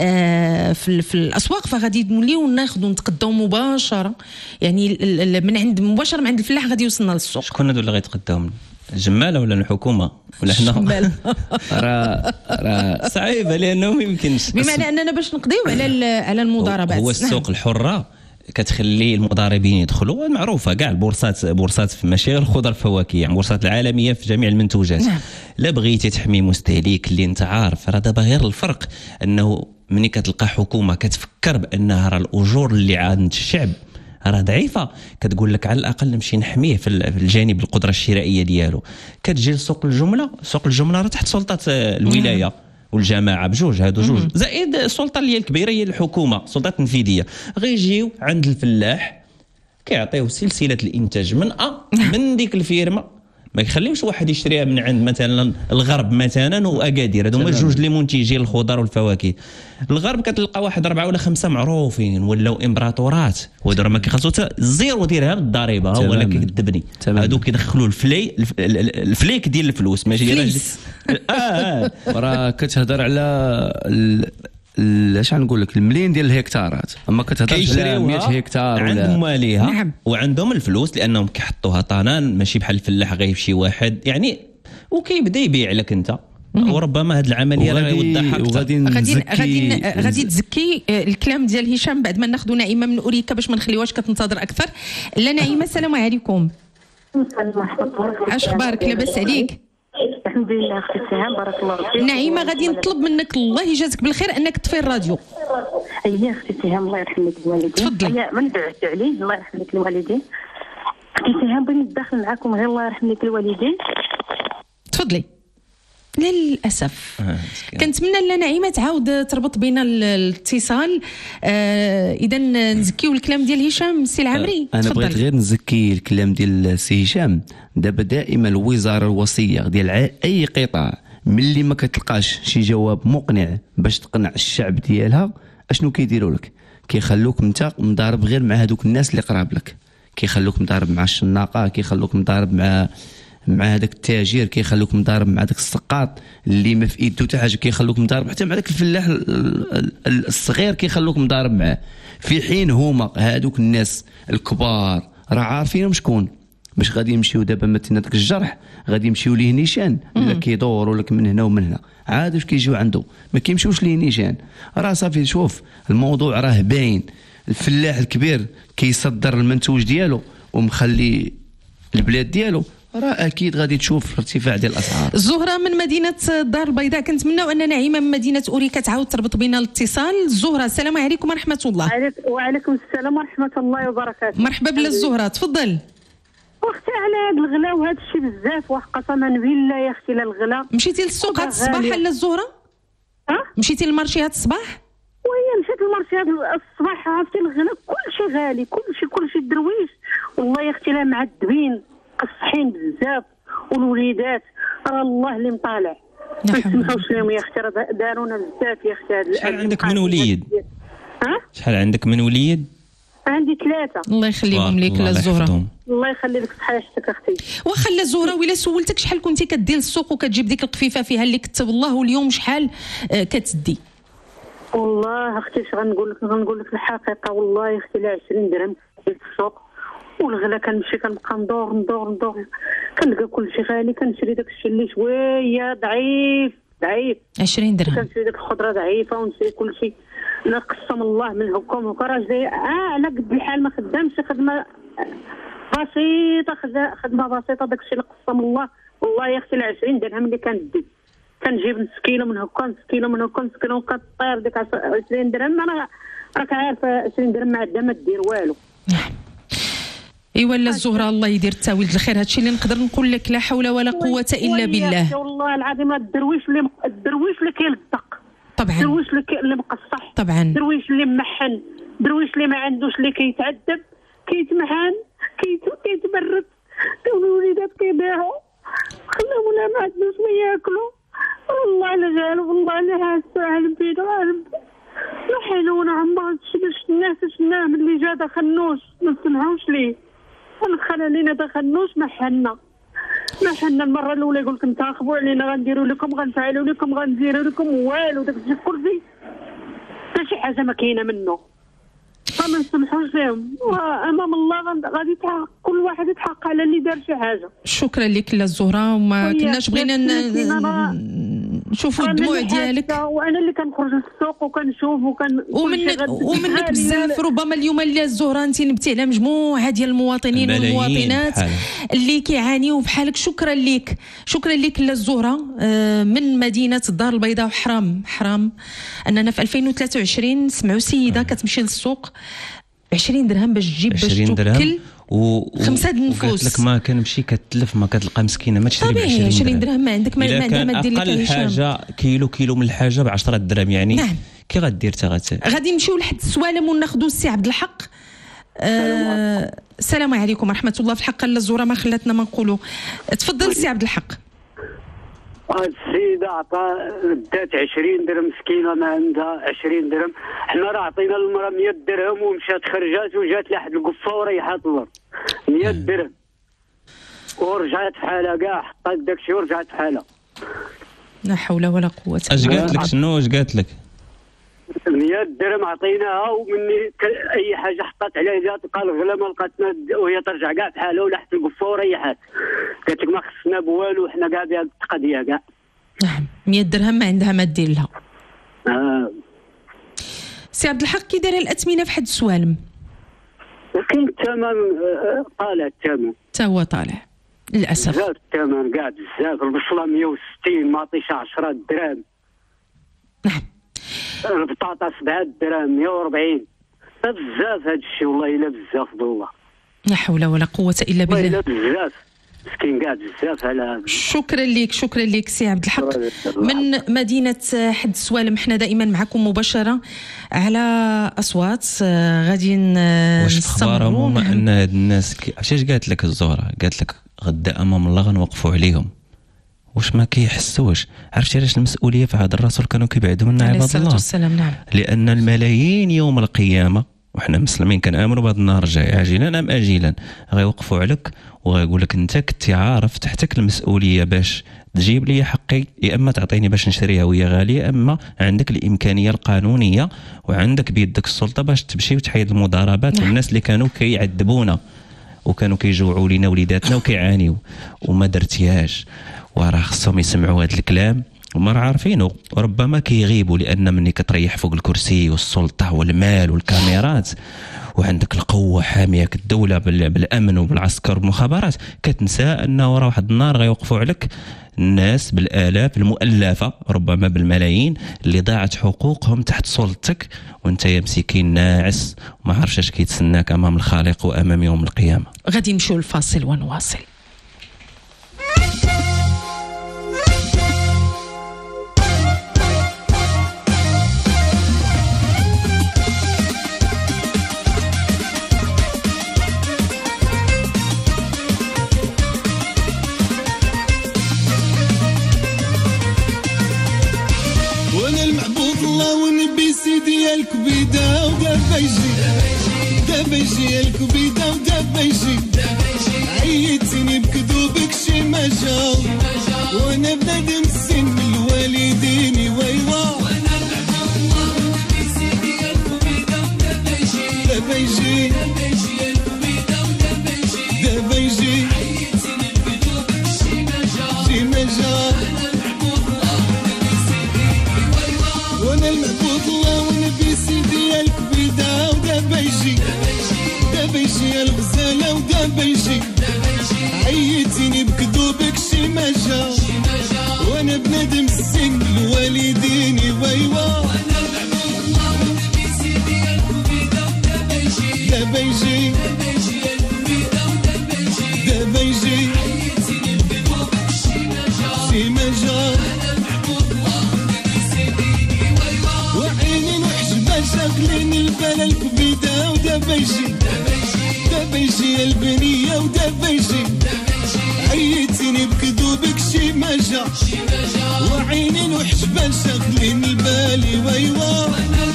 A: آه في, في الاسواق فغادي نوليو ناخذوا نتقداو مباشره، يعني من عند مباشره من عند الفلاح غادي يوصلنا للسوق.
C: شكون هذو اللي غيتقداو؟ الجماله ولا الحكومه ولا حنا؟
A: الجماله
B: راه راه
C: صعيبه لانه ما يمكنش،
A: بمعنى اننا باش نقضيو على على المضاربات.
C: هو السوق الحره كتخلي المضاربين يدخلوا، معروفه كاع البورصات، بورصات في ماشي الخضر الفواكه، يعني بورصات العالميه في جميع المنتوجات. نعم. لا بغيتي تحمي مستهلك اللي انت عارف، راه دابا غير الفرق انه ملي كتلقى حكومه كتفكر بانها راه الاجور اللي عند الشعب راه ضعيفه، كتقول لك على الاقل نمشي نحميه في الجانب القدره الشرائيه ديالو. كتجي لسوق الجمله، سوق الجمله راه تحت سلطه الولايه. نعم. والجماعه بجوج، هادو جوج زائد السلطه اللي هي الكبيره هي الحكومه، السلطه التنفيذيه. غيجيو عند الفلاح كيعطيوه سلسله الانتاج من أ من ديك الفيرما، ما يخليوش واحد يشريها من عند مثلا الغرب مثلا واكادير، هادو هما جوج اللي منتجين الخضر والفواكه. الغرب كتلقى واحد اربعه ولا خمسه معروفين ولاو امبراطورات، وهادو راه ما كيخلصوا حتى زيرو درهم الضريبه، هو اللي كيدبني. هادو كيدخلوا الفلي الفليك ديال الفلوس ماشي ديال
B: اه راه كتهضر على اش غنقول لك الملايين ديال الهكتارات، اما كتهضر على مئة هكتار ولا
C: عندهم ماليها. نعم. وعندهم الفلوس لانهم كيحطوها طنان، ماشي بحال الفلاح غيمشي واحد يعني وكيبدا يبيع لك انت. وربما هذه العمليه راه يوضحها
B: وغادي
A: غادي غادي غادي تزكي الكلام ديال هشام بعد ما ناخذوا نعيمه من اوريكا باش ما نخليوهاش كتنتظر اكثر. لا نعيمه السلام عليكم. اش اخبارك؟ لاباس عليك؟
M: الحمد لله اختي سهام بارك الله فيك.
A: نعيمه غادي نطلب منك الله يجازيك بالخير انك تطفي الراديو.
M: اييه اختي سهام الله يرحم لك الوالدين.
A: تفضلي.
M: هي من دعت عليه الله يرحم لك الوالدين. اختي سهام بغيت ندخل معكم غير الله يرحم لك الوالدين.
A: تفضلي. للاسف كنتمنى لا نعيمه تعاود تربط بينا الاتصال. آه اذا نزكيو الكلام ديال هشام السي العمري.
B: انا بغيت غير نزكي الكلام ديال السي هشام. دابا دائما الوزاره الوصيه ديال اي قطاع ملي ما كتلقاش شي جواب مقنع باش تقنع الشعب ديالها، اشنو كيديروا لك؟ كيخلوك انت مضارب غير مع هذوك الناس اللي قراب لك، كيخلوك مضارب مع الشناقه، كيخلوك مضارب مع مع هذاك التاجر، كيخلوك مضارب مع داك السقاط اللي ما في ايده حتى حاجه، كيخلوك مضارب حتى مع داك الفلاح الصغير كيخلوك مضارب معاه، في حين هما هذوك الناس الكبار راه عارفينهم شكون باش غادي يمشيو. دابا مثلا داك الجرح غادي يمشيو ليه نيشان ولا كيدوروا لك من هنا ومن هنا، عاد واش كيجيو عنده ما كيمشيوش ليه نيشان. راه صافي شوف الموضوع راه باين، الفلاح الكبير كيصدر المنتوج ديالو ومخلي البلاد ديالو، راه اكيد غادي تشوف ارتفاع ديال الاسعار.
A: زهره من مدينه الدار البيضاء، كنتمناو ان نعيمه من مدينه اوريكا تعاود تربط بينا الاتصال. زهره السلام عليكم ورحمه الله.
M: وعليكم السلام ورحمه الله وبركاته.
A: مرحبا بلا الزهره تفضل.
M: واختي على هذا الغلا وهذا الشيء بزاف، واحد قسما بالله يا اختي لا الغلا.
A: مشيتي للسوق هذا الصباح لا الزهره؟
M: ها
A: مشيتي للمارشي هذا الصباح؟
M: وهي مشيت للمارشي هذا الصباح، عرفتي الغلا كلشي غالي، كلشي كلشي درويش والله يا اختي لا معذبين قصحين بزاف، والوليدات راه الله اللي مطالع. ما نسمحوش لهم يا اختي، راه دارونا بزاف يا اختي. هذا
C: شحال عندك من وليد؟
M: ها
C: شحال عندك من وليد؟
M: عندي ثلاثه.
A: الله يخليهم لك لا الزهره.
M: الله يخلي لك صحيحتك اختي.
A: واخا لا الزهره ولا سولتك شحال كنتي كدير للسوق وكتجيب ديك القفيفه فيها اللي كتب الله، واليوم شحال كتدي؟
M: والله اختي اش غنقول لك، غنقول لك الحقيقه والله يا اختي لا عشرين درهم في السوق، والغلا كنمشي كنبقى ندور ندور ندور كنلقى كلشي غالي، كنشري داك الشيء اللي شويه ضعيف ضعيف
A: عشرين درهم،
M: كنشري داك الخضره ضعيفه ونشري كلشي. انا قسم الله من هكم وكراج زي اه على قد الحال ما خدامش خدمه بسيطه، خدمه بسيطه داك الشيء اللي قسم الله. والله يا اختي ال عشرين درهم اللي كندي كنجيب نص كيلو من هكا نص كيلو من هكا نص كيلو كطير ديك عشرين درهم. انا راك عارفه عشرين درهم ما عندها ما دير والو.
A: ايوا لا الزهره الله يدير التاويل الخير. هادشي اللي نقدر نقول لك، لا حول ولا قوه الا بالله.
M: والله العظيم الدرويش اللي الدرويش اللي كيلدق،
A: طبعا
M: الدرويش اللي اللي مقصح،
A: طبعا
M: الدرويش اللي محن، الدرويش اللي ما عندوش اللي كيتعذب كيتمحن، كيت كيتبرد كانوا الوليدات كيبيعوا خلاهم ولا ما عندناش ما ياكلوا والله على جال والله على هاسه على البيت على نحيلونا عمر باش الناس شناه ملي جا دخلنوش ما سمعوش ليه ونخلى علينا دخلنوش ما حنا ما حنا المره الاولى يقول لك انتخبوا علينا غنديروا لكم غنفعلوا لكم غنديروا لكم والو داك الشيء كلشي حتى شي حاجه ما كاينه منه فما نسمحوش لهم وامام الله غادي يتحقق كل واحد يتحقق على اللي دار شي حاجه.
A: شكرا لك لا الزهره وما كناش بغينا نشوفوا الدموع ديالك
M: وانا اللي كنخرج للسوق وكنشوف وكن
A: ومنك ومنك بزاف ربما اليوم اللي الزهره انت نبتي على مجموعه ديال المواطنين والمواطنات اللي كيعانيوا بحالك. شكرا لك شكرا لك لا الزهره من مدينه الدار البيضاء. وحرام حرام اننا في ألفين وثلاثة وعشرين نسمعوا سيده كتمشي للسوق عشرين درهم باش تجيب باش تاكل
C: و
A: خمسه النفوس.
C: قالت لك ما كنمشي كتلف ما كتلقى مسكينه ما تشري ب
A: عشرين درهم ما عندك ما عندها ما دير لك
C: اقل حاجه كيلو كيلو من الحاجه ب عشرة درهم يعني.
A: نعم.
C: كي غدير تا
A: غادي نمشيو لحد السوالم وناخذوا السي عبد الحق. آه السلام عليكم ورحمه الله. في الحق لا الزوره ما خلاتنا ما نقولوا. تفضل السي عبد الحق.
N: السيدة عطا دات عشرين درهم مسكينة ما عندها عشرين درهم. حنا راه عطينا المرأة مية درهم ومشات خرجات وجات لحد القفة وريحات الأرض مية درهم ورجعت في حالها كاع حطات داكشي ورجعت في حالها.
A: لا حول ولا قوة.
C: اش قالت لك شنو اش قالت لك؟
N: مية درهم عطيناها ومني اي حاجه حطات عليها يدها تلقى الغلا ما لقاتنا وهي ترجع كاع في حالها ولحت القفه وريحات. قالت لك ما خصنا بوالو حنا كاع بهذه القضيه كاع.
A: نعم مية درهم ما عندها ما دير لها.
N: اه
A: سي عبد الحق كي دايره الاثمنه في حد السوالم؟
N: كاين الثمن طالع الثمن
A: حتى هو طالع للاسف.
N: بزاف الثمن كاع بزاف. البصله مية وستين ماطيشه عشرة دراهم.
A: نعم.
N: البطاطا سبعة دراهم مية وأربعين. بزاف هذا الشيء والله الا بزاف بالله.
A: لا حول ولا قوة الا بالله.
N: والله بزاف مسكين كاع بزاف على هذا.
A: شكرا لك شكرا لك سي عبد الحق من مدينة حد السوالم. حنا دائما معكم مباشرة على أصوات غادي نستمروا.
C: واش اخبارهم هما ان هاد الناس علاش قالت لك الزهرة؟ قالت لك غدا امام الله غنوقفوا عليهم. واش ما كيحسوش؟ عرفتي علاش المسؤوليه في هذا الرسول كانوا كيبعدوا منا عباد الله؟
A: والسلام. نعم.
C: لان الملايين يوم القيامه وحنا مسلمين كنامنوا بهذا النهار جاي عاجلا ام اجلا غيوقفوا عليك وغيقول لك انت كنتي عارف تحتك المسؤوليه باش تجيب لي حقي، يا اما تعطيني باش نشريها وهي غاليه، اما عندك الامكانيه القانونيه وعندك بيدك السلطه باش تمشي وتحيد المضاربات. نعم. والناس اللي كانوا كيعذبونا وكانوا كيجوعوا لينا وليداتنا وكيعانيوا وما درتيهاش. وراه خصهم يسمعوا هذا الكلام وما راه عارفينه وربما كيغيبوا لان مني كتريح فوق الكرسي والسلطه والمال والكاميرات وعندك القوه حاميك الدوله بالامن وبالعسكر والمخابرات كتنسى انه راه واحد النهار غيوقفوا عليك الناس بالالاف المؤلفه ربما بالملايين اللي ضاعت حقوقهم تحت سلطتك وانت يا مسكين ناعس وما عارفش اش كيتسناك امام الخالق وامام يوم القيامه.
A: غادي نمشيو للفاصل ونواصل.
J: ديالك بيدا ودابا يجي دابا يجي الكبيده ودابا يجي عيتني بكذوبك شي ما جا وانا بنادم السن من الوالدين ويوا دابا يجي دابا يجي شي ما جا وانا المعبود الله ونبي سيدي الكبيده ودابا يجي دابا يجي الغزاله ودابا يجي عيتيني بكذوبك شي ما جا وانا بنادم السن الوالدين ويوا دابا يجي دابا يجي شي ما جا شاغلين البلا الكبيده ودابا يجي دابا يجي البنية ودابا يجي عيتيني بكذوبك شي ما جا وعينين وحجبان شاغلين البالي ويوا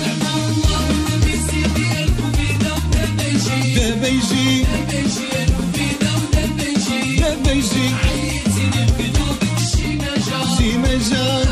J: دابا يجي دابا يجي عيتيني بكذوبك شي ما جا شي ما جا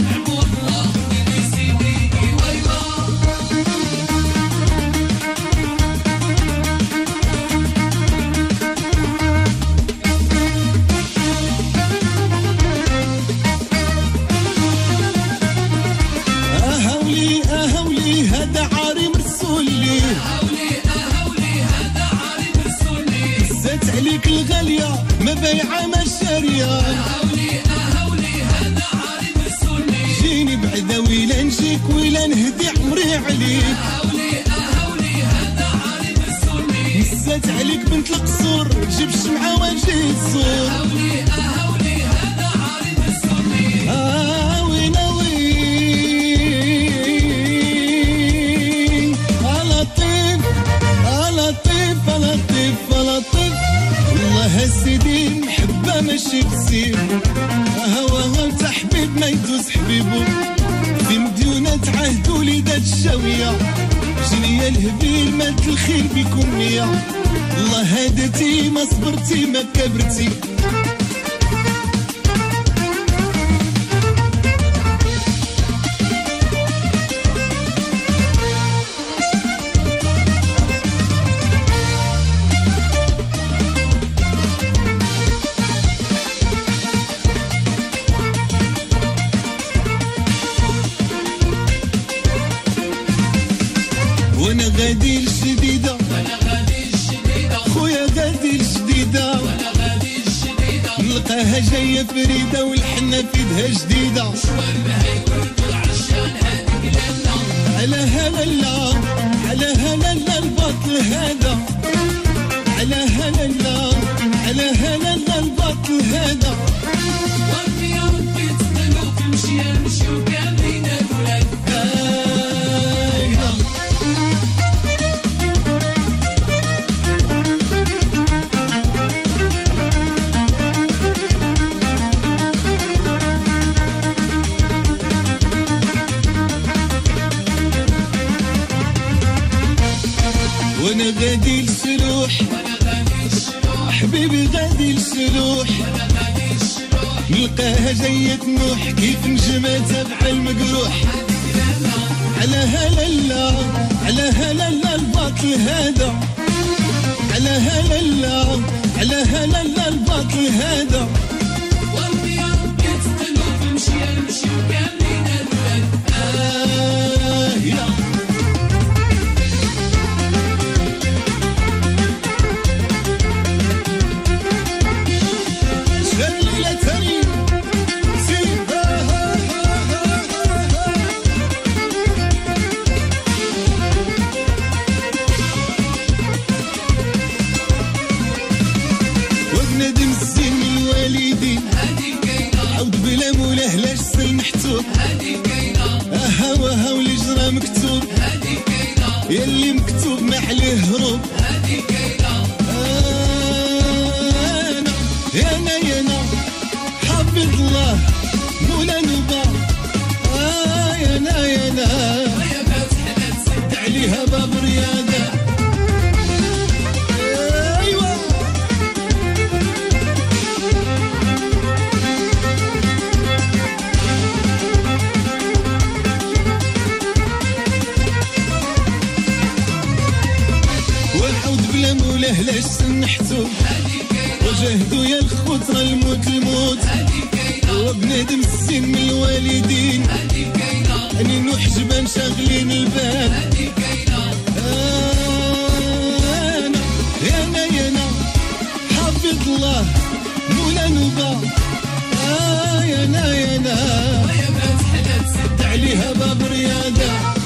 J: عليك الغالية ما بايعة ما شارية أهولي أهولي هذا عاري مسؤولي جيني بعدا ويلا نجيك ويلا نهدي عمري عليك أهولي أهولي هذا عاري مسؤولي نسات عليك بنت القصور جيب الشمعة واجي الزور أهولي أهولي هذا عاري مسؤولي آه وين وين آه لطيف آه لطيف آه لطيف آه لطيف والله سيدي محبة ماشي بسير هواها تا حبيب ما يدوز حبيبو في مديونة عهدو ليدات الشاوية جنيا الهبيل مات الخيل بكم مية الله هادتي ما صبرتي ما كبرتي وانا غادي الجديدة وانا غادي الجديدة خويا غادي الجديدة وانا غادي الجديدة نلقاها جاية فريدة والحنة في يدها جديدة شوال بها يوردوا العشان هاديك لالا على هلالا على هلالا الباطل هذا على هلالا على هلالا الباطل هذا وربي يا ربي تقبلوا في مشي نمشيو كاملين الولاد وانا غادي للسلوح وانا غادي للسلوح حبيبي غادي للسلوح وانا غادي للسلوح نلقاها جاية تنوح كيف نجمتها بحال مجروح على هلالا على هلالا الباطل هذا على هلالا على هلالا الباطل هذا وربي يا ربي تقلوا في مشي نمشي كاملين الولاد آه يا وبندم السن من الوالدين هادي كاينة عود بلا مولاه لاش سن محتوب هادي كاينة اها وها واللي جرى مكتوب هادي كاينة يلي مكتوب ما عليه هروب هادي كاينة انا يانا يانا حافظ الله مولا نوبا آه يانا يانا يا فاتح لا تسد عليها باب رياضة مولاه لاش سنحتو وجهدو يا الخطرة الموت الموت وبنادم السن من الوالدين اني نحجبان شاغلين البال انا يانا يانا حافظ الله مولا نوبا آه يانا يانا يا فاتح لا تسد عليها باب رياضة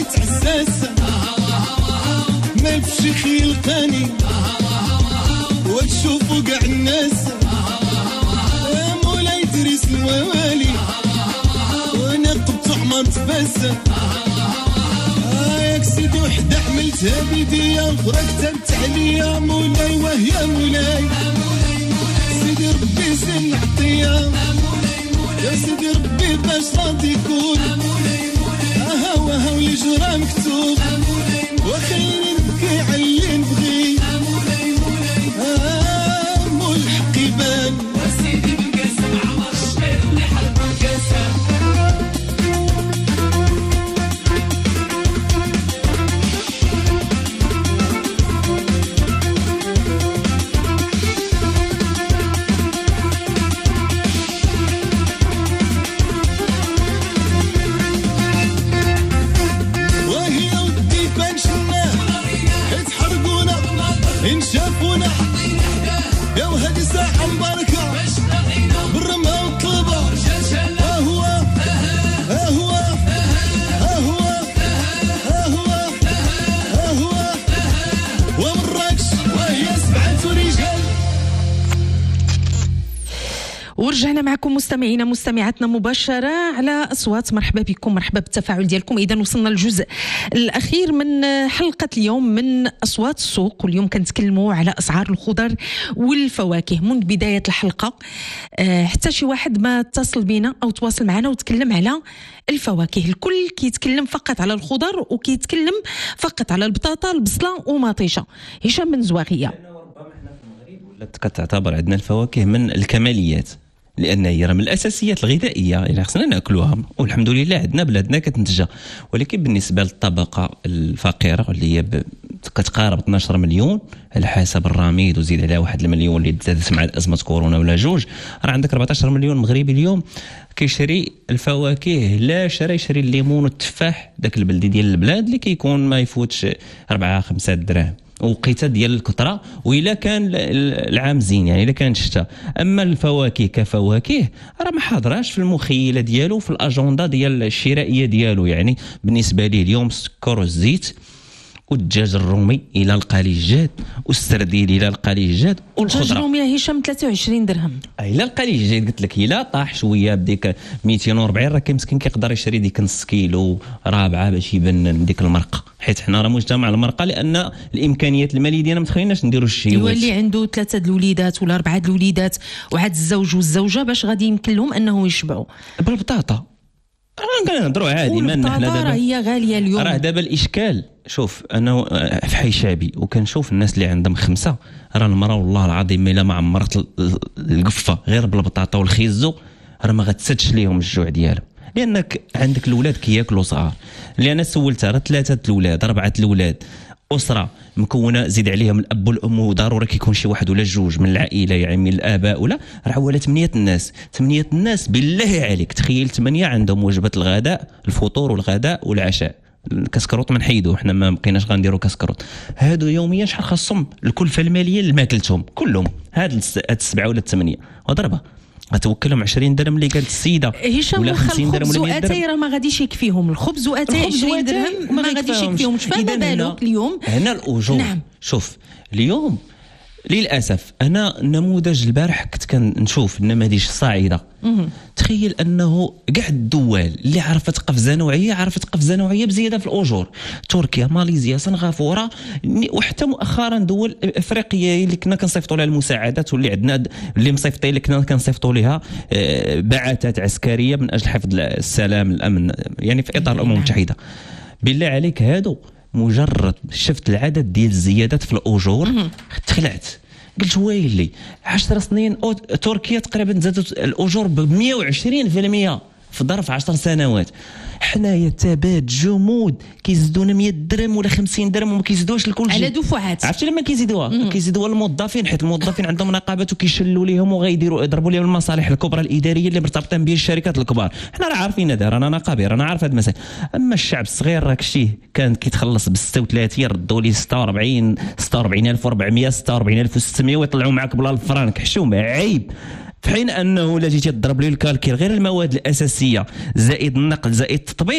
J: تعساسة ما الفشيخ يلقاني وتشوفوا قاع الناس يا مولاي دريس الموالي وانا قبت عمر تباسة ياك سيدي وحدة حملتها بيديا اخرى كتبت عليا مولاي وهي مولاي سيدي ربي زين العطية يا سيدي ربي باش راضي يكون اها وها واللي جرى مكتوب وخير نبكي على اللي نبغي اه مول الحق يبان وسيدي بالقاسم عمر الشبير اللي حلب القاسم إن شافونا يا وهدي ساحة مباركة بالرمى والطلبة أهوى أهوى أهوى أهوى أهوى ومراكش وهي سبعة رجال.
A: ورجعنا معكم مستمعينا مستمعاتنا مباشرة على أصوات. مرحبا بكم، مرحبا بالتفاعل ديالكم. إذا وصلنا للجزء الأخير من حلقة اليوم من أصوات السوق، واليوم كنتكلموا على أسعار الخضر والفواكه من بداية الحلقة أه حتى شي واحد ما اتصل بينا أو تواصل معنا وتكلم على الفواكه. الكل كيتكلم فقط على الخضر وكيتكلم فقط على البطاطا البصلة ومطيشة. هشام بن زواغية،
C: كتعتبر عندنا الفواكه من الكماليات لان هي من الاساسيات الغذائيه اللي خصنا ناكلوها، والحمد لله عندنا بلادنا كتنتجها. ولكن بالنسبه للطبقه الفقيره اللي هي كتقارب اثنا عشر مليون على حسب الرميد، وزيد عليها واحد المليون اللي تزادت مع ازمه كورونا ولا جوج، راه عندك أربعة عشر مليون مغربي اليوم كيشري الفواكه. لا شري يشري الليمون والتفاح داك البلدي ديال البلاد اللي كيكون ما يفوتش أربعة خمسة دراهم وقيته ديال الكثره، والا كان العام زين يعني الا كان الشتاء. اما الفواكه كفواكه راه ما حاضراش في المخيله ديالو في الاجنده ديال الشرائيه ديالو. يعني بالنسبه ليه اليوم السكر والزيت والدجاج الرومي الى القليجات والسردين الى القليجات والخضره.
A: الدجاج الرومي يا هشام ثلاثة وعشرين درهم.
C: الى القليجات قلت لك الى طاح شويه بديك مئتين وأربعين راه كيمسكن كيقدر يشري ديك نص كيلو رابعه باش يبان ديك المرقه، حيت حنا راه مجتمع المرقه لان الامكانيات الماليه ديالنا ما تخليناش نديروا الشيء.
A: يولي عنده ثلاثه د الوليدات ولا اربعه د الوليدات وعاد الزوج والزوجه باش غادي يمكن لهم انهم يشبعوا
C: بالبطاطا. راه كنهضروا عادي ما حنا
A: دابا راه هي غاليه اليوم.
C: راه دابا الاشكال شوف انا في حي شعبي وكنشوف الناس اللي عندهم خمسه، راه المراه والله العظيم الا ما عمرت القفه غير بالبطاطا والخيزو راه ما غتسدش ليهم الجوع ديالهم، لانك عندك الاولاد كياكلوا صغار. اللي انا سولتها راه ثلاثه الاولاد اربعه الاولاد اسره مكونه زيد عليهم الاب والام وضروري كيكون شي واحد ولا جوج من العائله يعني من الاباء ولا راه ولا ثمانيه الناس. ثمانيه الناس بالله عليك تخيل ثمانيه عندهم وجبه الغداء الفطور والغداء والعشاء. الكسكروط ما نحيدو حنا ما بقيناش غنديروا كسكروط. هادو يوميا شحال خاصهم الكلفه الماليه اللي ماكلتهم كلهم هاد السبعه ولا الثمانيه وضربه غتوكلهم عشرين درهم اللي قالت السيده ولا خمسين درهم ولا مئة درهم.
A: الخبز راه ما غاديش يكفيهم. الخبز واتاي عشرين درهم ما غاديش يكفيهم. فما بالك اليوم
C: هنا الاجور. نعم. شوف اليوم للاسف انا نموذج البارح كنت كنشوف النماذج الصاعده. تخيل انه كاع الدول اللي عرفت قفزه نوعيه عرفت قفزه نوعيه بزياده في الاجور. تركيا، ماليزيا، سنغافوره، وحتى مؤخرا دول افريقيه اللي كنا كنصيفطوا لها المساعدات واللي عندنا اللي مصيفطين اللي كنا كنصيفطوا لها بعثات عسكريه من اجل حفظ السلام الامن يعني في اطار الامم المتحده. بالله عليك هادو مجرد شفت العدد ديال الزيادات في الاجور تخلعت قلت ويلي عشر سنين تركيا تقريبا زادت الاجور ب مئة وعشرين بالمئة في ظرف عشر سنوات. حنايا تبات جمود كيزيدونا مئة درهم ولا خمسين درهم وما كيزيدوش لكل شيء
A: على دفعات.
C: عرفتي لما كيزيدوها كيزيدوها للموظفين حيت الموظفين عندهم نقابات وكيشلوا ليهم وغيديروا يضربوا لهم المصالح الكبرى الاداريه اللي مرتبطين بها الشركات الكبار. حنا راه عارفين هذا رانا نقابي رانا عارف هاد المسائل. اما الشعب الصغير راك شتيه كان كيتخلص ب ستة وثلاثين ردوا ليه ستة وأربعين ستة وأربعين ألف وأربعمئة ستة وأربعين ألف وستمئة ويطلعوا معك بلا الفرانك حشومه عيب. في حين انه لا جيتي تضرب لي الكالكيل غير المواد الاساسيه زائد النقل زائد التطبيب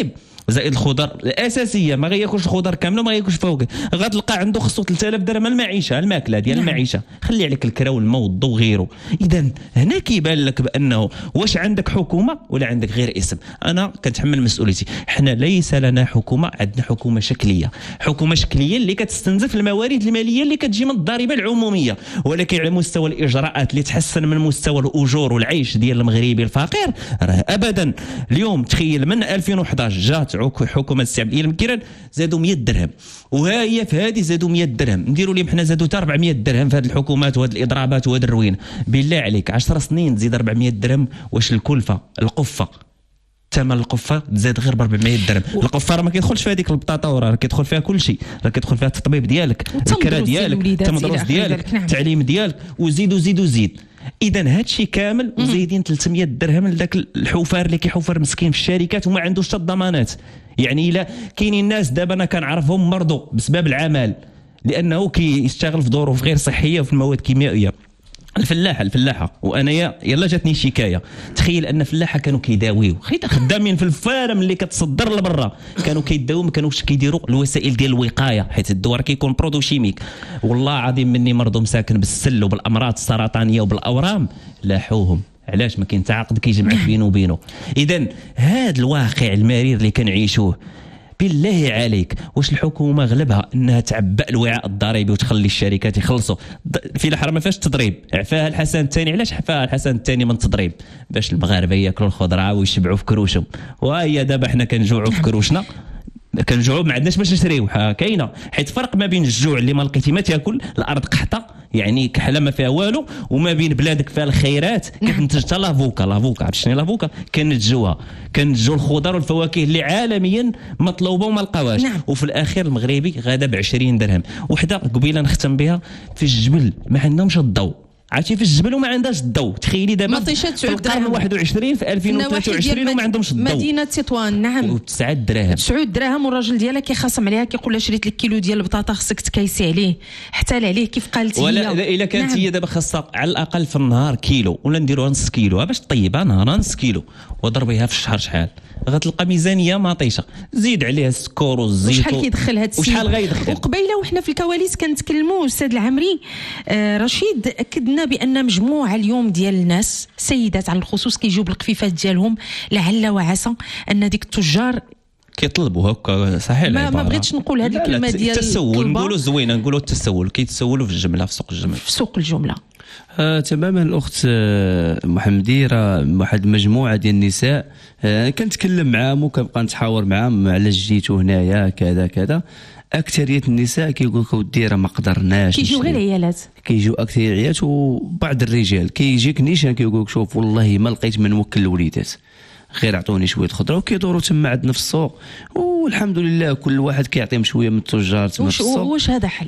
C: زائد الخضر الاساسيه، ما غياكلش الخضر كامله، ما غياكلش فواكه، غتلقى عنده خصو ثلاثة آلاف درهم المعيشه، الماكله ديال
A: نعم.
C: المعيشه، خلي عليك الكرا والماء والضو وغيره. اذا هنا كيبان لك بانه واش عندك حكومه ولا عندك غير اسم. انا كنتحمل مسؤوليتي، حنا ليس لنا حكومه، عندنا حكومه شكليه، حكومه شكليه اللي كتستنزف الموارد الماليه اللي كتجي من الضريبه العموميه، ولكن على مستوى الاجراءات اللي تحسن من مستوى الاجور والعيش ديال المغربي الفقير راه ابدا. اليوم تخيل من ألفين وأحد عشر جات حكومه السي عبد الإله مكيران زادوا مية درهم، وها هي في هذه زادوا مية درهم، نديروا لهم حنا زادوا حتى أربعمية درهم في هذه الحكومات وهذه الاضرابات وهذا الروين. بالله عليك عشر سنين تزيد أربعمية درهم، واش الكلفه القفه ثمن القفه تزاد غير ب أربعمية درهم؟ القفه راه ما كيدخلش فيها هذيك البطاطا، راه كيدخل فيها كل شيء، راه كيدخل فيها التطبيب ديالك، الكرا ديالك، التمدرس ديالك، التعليم ديالك، وزيد وزيد وزيد. اذا هذا الشيء كامل وزايدين ثلاثمية درهم لذاك الحفار اللي كيحفر مسكين في الشركات وما عندوش حتى الضمانات. يعني الا كاينين الناس دابا انا كنعرفهم مرضوا بسبب العمل، لانه كيشتغل في ظروف غير صحيه وفي المواد الكيميائيه. الفلاحه الفلاحه وانا يلا جاتني شكايه، تخيل ان فلاحه كانوا كيداويو خيط خدامين في الفارم اللي كتصدر لبرا، كانوا كيداويو ما كانوش كيديروا الوسائل ديال الوقايه، حيت الدواء كيكون برودو شيميك. والله عظيم مني مرضو مساكن بالسل وبالامراض السرطانيه وبالاورام لاحوهم. علاش؟ ما كاين تعاقد كيجمع بينه وبينه. اذا هذا الواقع المرير اللي كنعيشوه، بالله عليك واش الحكومه غلبها انها تعبأ الوعاء الضريبي وتخلي الشركات يخلصوا؟ في الاحرى ما فيهاش تضريب، عفاها الحسن الثاني. علاش عفاها الحسن الثاني من التضريب؟ باش المغاربه ياكلوا الخضره ويشبعوا في كروشهم. وهي دابا حنا كنجوعوا في كروشنا، كنجوعوا ما عندناش باش نشريو. كاينه حيت فرق ما بين الجوع اللي ما لقيتي ما تاكل، الارض قحطه يعني كحله ما فيها والو، وما بين بلادك فيها الخيرات كتنتج حتى لافوكا. لافوكا عرفتي شنو لافوكا؟ كنتجوها، كنتجوا الخضر والفواكه اللي عالميا مطلوبه وما لقاوهاش. نعم. وفي الاخير المغربي غادا ب عشرين درهم. وحده قبيله نختم بها، في الجبل ما عندهمش الضوء، عرفتي في الجبل وما عندهاش الضوء. تخيلي دابا في القرن واحد وعشرين في ألفين وثلاثة وعشرين وما عندهمش الضوء.
A: مدينه تطوان نعم
C: تسعة دراهم
A: تسعة دراهم، والراجل ديالها كيخاصم عليها كيقول لها شريت لك كيلو ديال البطاطا خصك تكايسي عليه حتى عليه كيف قالت هي.
C: ولا الا كانت نعم. هي دابا خاصها على الاقل في النهار كيلو ولا نديروها نص كيلو باش طيبها نهار نص كيلو، وضربيها في الشهر شحال غتلقى ميزانيه ماطيشه. زيد عليها السكر والزيت
A: وشحال كيدخل هذا السيد
C: وشحال غيدخل.
A: وقبيله وحنا في الكواليس كنتكلموا استاذ العمري آه رشيد اكدنا بان مجموعه اليوم ديال الناس سيدات على الخصوص كيجيو بالقفيفات ديالهم، لعل وعسى ان ديك التجار
C: كيطلبوا هكا صحيح.
A: ما, ما بغيتش نقول هذه الكلمه ديال
C: التسول، نقولوا زوينه، نقولوا التسول، كيتسولوا في الجمله في سوق الجمله
A: في سوق الجمله.
B: آه تماما الاخت آه محمدي، راه واحد المجموعه ديال النساء آه كنتكلم معاهم وكنبقى نتحاور معاهم علاش جيتوا هنايا كذا كذا. اكثريه النساء كيقول لك ودي راه ما قدرناش،
A: كيجيو غير عيالات،
B: كيجيو اكثر عيالات وبعض الرجال كيجيك نيشان كيقول لك شوف والله ما لقيت ما نوكل الوليدات، غير عطوني شويه خضره. وكيدوروا تما عندنا في السوق والحمد لله كل واحد كيعطيهم شويه من التجار تما في السوق.
A: واش هذا حل؟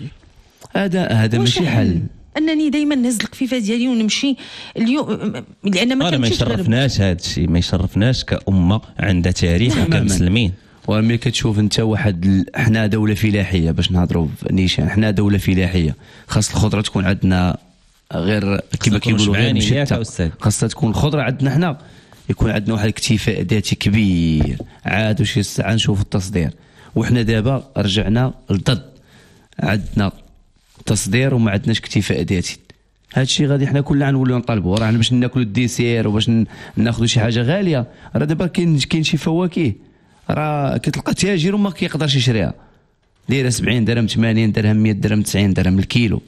B: هذا هذا ماشي حل.
A: انني دائما نهز القفيفه ديالي ونمشي اليوم، لان ما
C: كنمشيش. ما يشرفناش هذا الشيء، ما يشرفناش كأمه عندها تاريخ وكمسلمين.
B: وملي كتشوف انت واحد، حنا دوله فلاحيه باش نهضروا نيشان، حنا دوله فلاحيه خاص الخضره تكون عندنا غير كيما كيقولوا غير مشتى، خاصها تكون الخضره عندنا حنا يكون عندنا واحد الاكتفاء ذاتي كبير. عاد وشي ساعه نشوف التصدير، وحنا دابا رجعنا للضد، عندنا تصدير وما عندناش اكتفاء ذاتي. هذا الشيء غادي حنا كلنا نوليو نطالبوا، راه باش ناكلوا الديسير وباش ناخذوا شي حاجه غاليه. راه دابا كاين كاين شي فواكه راه كتلقى تاجر وما كيقدرش يشريها، دايره سبعين درهم ثمانين درهم مية درهم تسعين درهم الكيلو.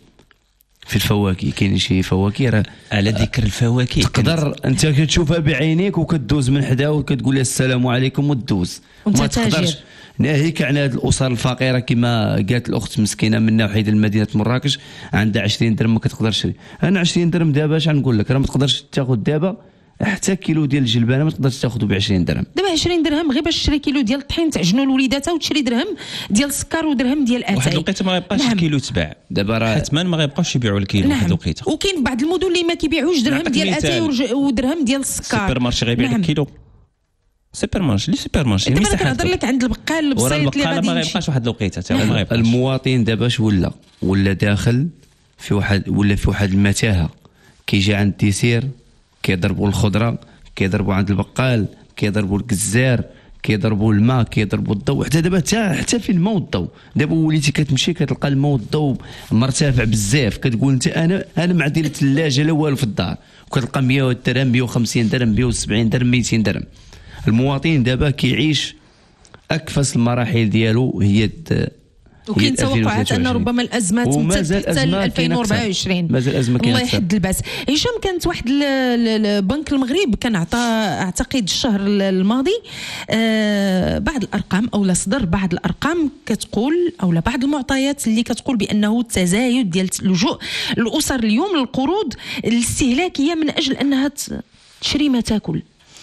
B: في الفواكه كاين شي فواكه راه
C: على ذكر الفواكه
B: تقدر انت كتشوفها بعينيك وكدوز من حدا وكتقول لها السلام عليكم وتدوز،
A: ما تقدرش.
B: ناهيك عن هذه الاسر الفقيره كما قالت الاخت مسكينه من ناحيه مدينه مراكش عندها عشرين درهم ما كتقدرش تشري. انا عشرين درهم دابا اش نقول لك، راه ما تقدرش تاخذ دابا حتى كيلو ديال الجلبانه ما تقدرش تاخذه ب عشرين درهم.
A: دابا عشرين درهم غير باش تشري كيلو ديال الطحين تعجنوا لوليداتها وتشري درهم ديال السكر ودرهم ديال اتاي.
C: واحد الوقيته ما غيبقاش نعم. الكيلو تباع دابا راه حتما ما غيبقاوش يبيعوا الكيلو نعم. واحد الوقيته.
A: وكاين بعض المدن اللي ما كيبيعوش درهم ديال اتاي ودرهم ديال السكر.
C: السوبر مارشي غيبيع لك كيلو سوبر مارشي، لي سوبر مارشي
A: دابا كنهضر لك عند البقال البسيط اللي غادي
C: ما غيبقاش واحد الوقيته حتى ما غيبقاش.
B: المواطن دابا اش ولا ولا داخل في واحد ولا في واحد المتاهه، كيجي عند الديسير كيضربوا الخضره، كيضربوا عند البقال، كيضربوا الجزار، كيضربوا الماء كيضربوا الضوء، حتى دابا حتى حتى في الماء والضوء. دابا وليتي كتمشي كتلقى الماء والضوء مرتفع بزاف، كتقول انت انا انا ما عندي لا ثلاجه لا والو في الدار، وكتلقى مية درهم مية وخمسين درهم مية وسبعين درهم ميتين درهم. المواطن دابا كيعيش اكفس المراحل ديالو هي
A: وكاين توقعات ان ربما الازمه تمتد حتى ل ألفين وأربعة وعشرين.
B: مازال الازمه
A: الله يحد الباس. هشام، كانت واحد البنك المغرب كان عطى اعتقد الشهر الماضي آه بعض الارقام، او صدر بعض الارقام كتقول او بعض المعطيات اللي كتقول بانه التزايد ديال اللجوء الاسر اليوم للقروض الاستهلاكيه من اجل انها تشري ما تاكل.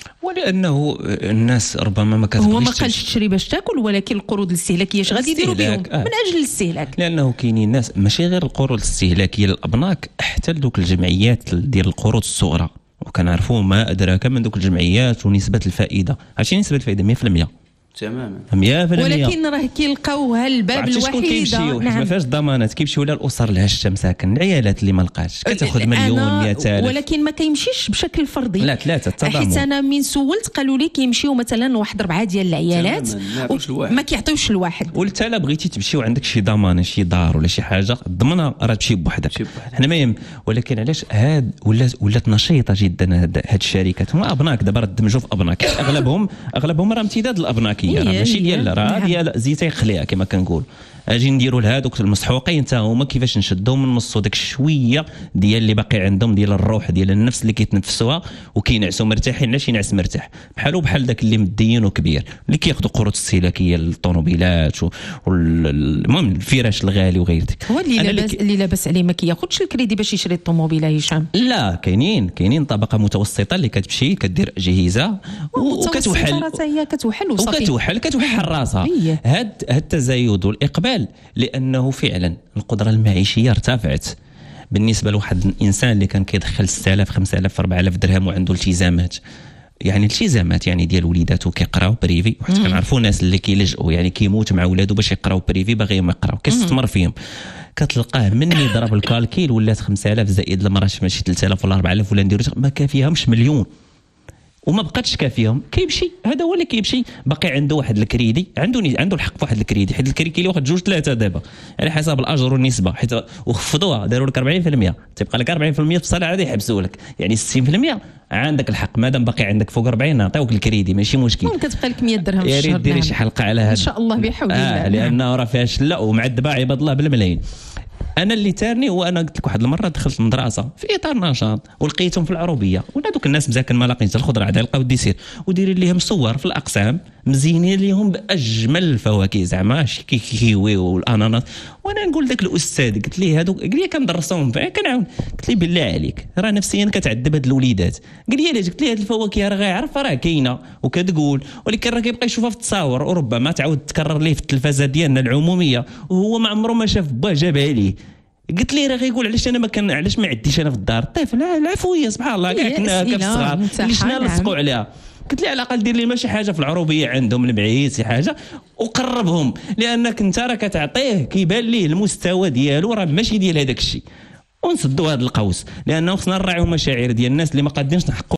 C: ولانه الناس ربما ما كتبغيش،
A: هو ما قالش تشري باش تاكل، ولكن القروض الاستهلاكيه اش غادي يديروا بهم؟ آه. من اجل الاستهلاك.
C: لانه كاينين ناس ماشي غير القروض الاستهلاكيه للابناك، حتى دوك الجمعيات ديال القروض الصغرى، وكنعرفوا ما ادراك من دوك الجمعيات ونسبه الفائده. عرفتي نسبه الفائده مية بالمية
B: تماما
C: مية بالمية.
A: ولكن راه كيلقاوها الباب الوحيده.
C: نعم. ما فيهاش ضمانات، كيمشيو للاسر الهشه مساكن، العيالات اللي ما لقاتش كتاخذ مليون مئة ألف،
A: ولكن ما كيمشيش بشكل فردي.
C: لا ثلاثه التضامن.
A: حيت انا من سولت قالوا لي كيمشيو مثلا واحد اربعه ديال العيالات ما كيعطيوش الواحد.
C: وانت لا بغيتي تمشي وعندك شي ضمان شي دار ولا شي حاجه الضمانه راه تمشي بوحدك، حنا ما يم. ولكن علاش هاد ولات ولات نشيطه جدا هاد, هاد الشركات. هما ابناك دابا راه دمجوا في ابناك، اغلبهم اغلبهم راه امتداد الابناكيه، راه ماشي ديال راه ديال زيتي خليها كما كنقول. اجي نديروا لهذوك المسحوقين حتى هما كيفاش نشدوهم ونمصوا داك الشويه ديال اللي باقي عندهم ديال الروح ديال النفس اللي كيتنفسوها وكينعسوا مرتاحين، علاش ينعس مرتاح بحالو بحال داك اللي مدين وكبير اللي كياخذوا قروض استهلاكيه للطوموبيلات والمهم الفراش الغالي وغير ذلك.
A: هو اللي لاباس اللي لاباس عليه ما كياخذش الكريدي باش يشري الطوموبيله. هشام،
C: لا كاينين كاينين طبقه متوسطه اللي كتمشي كدير جهيزه وكتوحل
A: هي كتوحل وصافي
C: وكتوحل كتوحل راسها. هاد هاد التزايد والاقبال لانه فعلا القدره المعيشيه ارتفعت بالنسبه لواحد الانسان اللي كان كيدخل ستة آلاف خمسة آلاف أربعة آلاف درهم وعنده التزامات، يعني التزامات يعني ديال وليداتو كيقراو بريفي، وحتى كنعرفوا ناس اللي كيلجؤوا يعني كيموت مع ولادو باش يقراو بريفي باغيهم يقراو كيستثمر فيهم، كتلقاه من يضرب الكالكيل ولات خمسة آلاف زائد المراه ماشي ثلاثة آلاف ولا أربعة آلاف ولا نديرو ما كافيهمش مليون وما بقاتش كافيهم، كيمشي هذا هو اللي كيمشي باقي عنده واحد الكريدي، عنده عنده الحق في واحد الكريدي، حيت الكريدي كاين واحد جوج ثلاثه دابا على حسب الاجر والنسبه، حيت وخفضوها داروا لك أربعين بالمية، تبقى لك أربعين بالمية في الصلاه عادي يحبسوا لك، يعني ستين بالمية عندك الحق مادام باقي عندك فوق أربعين نعطيوك الكريدي ماشي مشكل.
A: ممكن كتبقى لك مية درهم في
C: الشهر.
A: الشهر.
C: يا ريت ديري شي حلقه على هذا
A: ان شاء الله بحول الله.
C: آه لانه راه فيها شله ومعذبه عباد الله بالملايين. انا اللي تارني هو انا قلت لك واحد المره دخلت المدرسه في اطار نشاط ولقيتهم في العروبيه ولا دوك الناس مساكن ما لاقينش الخضره عاد لقاو الديسير وديري ليهم صور في الاقسام مزينين ليهم باجمل الفواكه زعما شي كيوي والاناناس، وانا نقول داك الاستاذ قلت ليه هذوك قال لي كندرسهم كنعاون، قلت لي بالله عليك راه نفسيا كتعذب هاد الوليدات، قال لي علاش؟ قلت لي هاد الفواكه راه غيعرف راه كاينه وكتقول ولكن راه كيبقى يشوفها في التصاور وربما تعاود تكرر ليه في التلفازه ديالنا العموميه وهو ما عمره ما شاف باه جابها ليه. قلت لي راه غيقول علاش انا ما كان علاش ما عديش انا في الدار الطفل العفويه سبحان الله كاع كنا كالصغار اللي شنا لصقوا عليها. قلت لي على الاقل دير لي ماشي حاجه في العروبيه عندهم البعيد شي حاجه وقربهم، لانك انت راه كتعطيه كيبان ليه المستوى ديالو راه ماشي ديال هذاك الشيء، ونسدوا هذا القوس لانه خصنا نراعيو مشاعر ديال الناس اللي ما قادينش نحقوا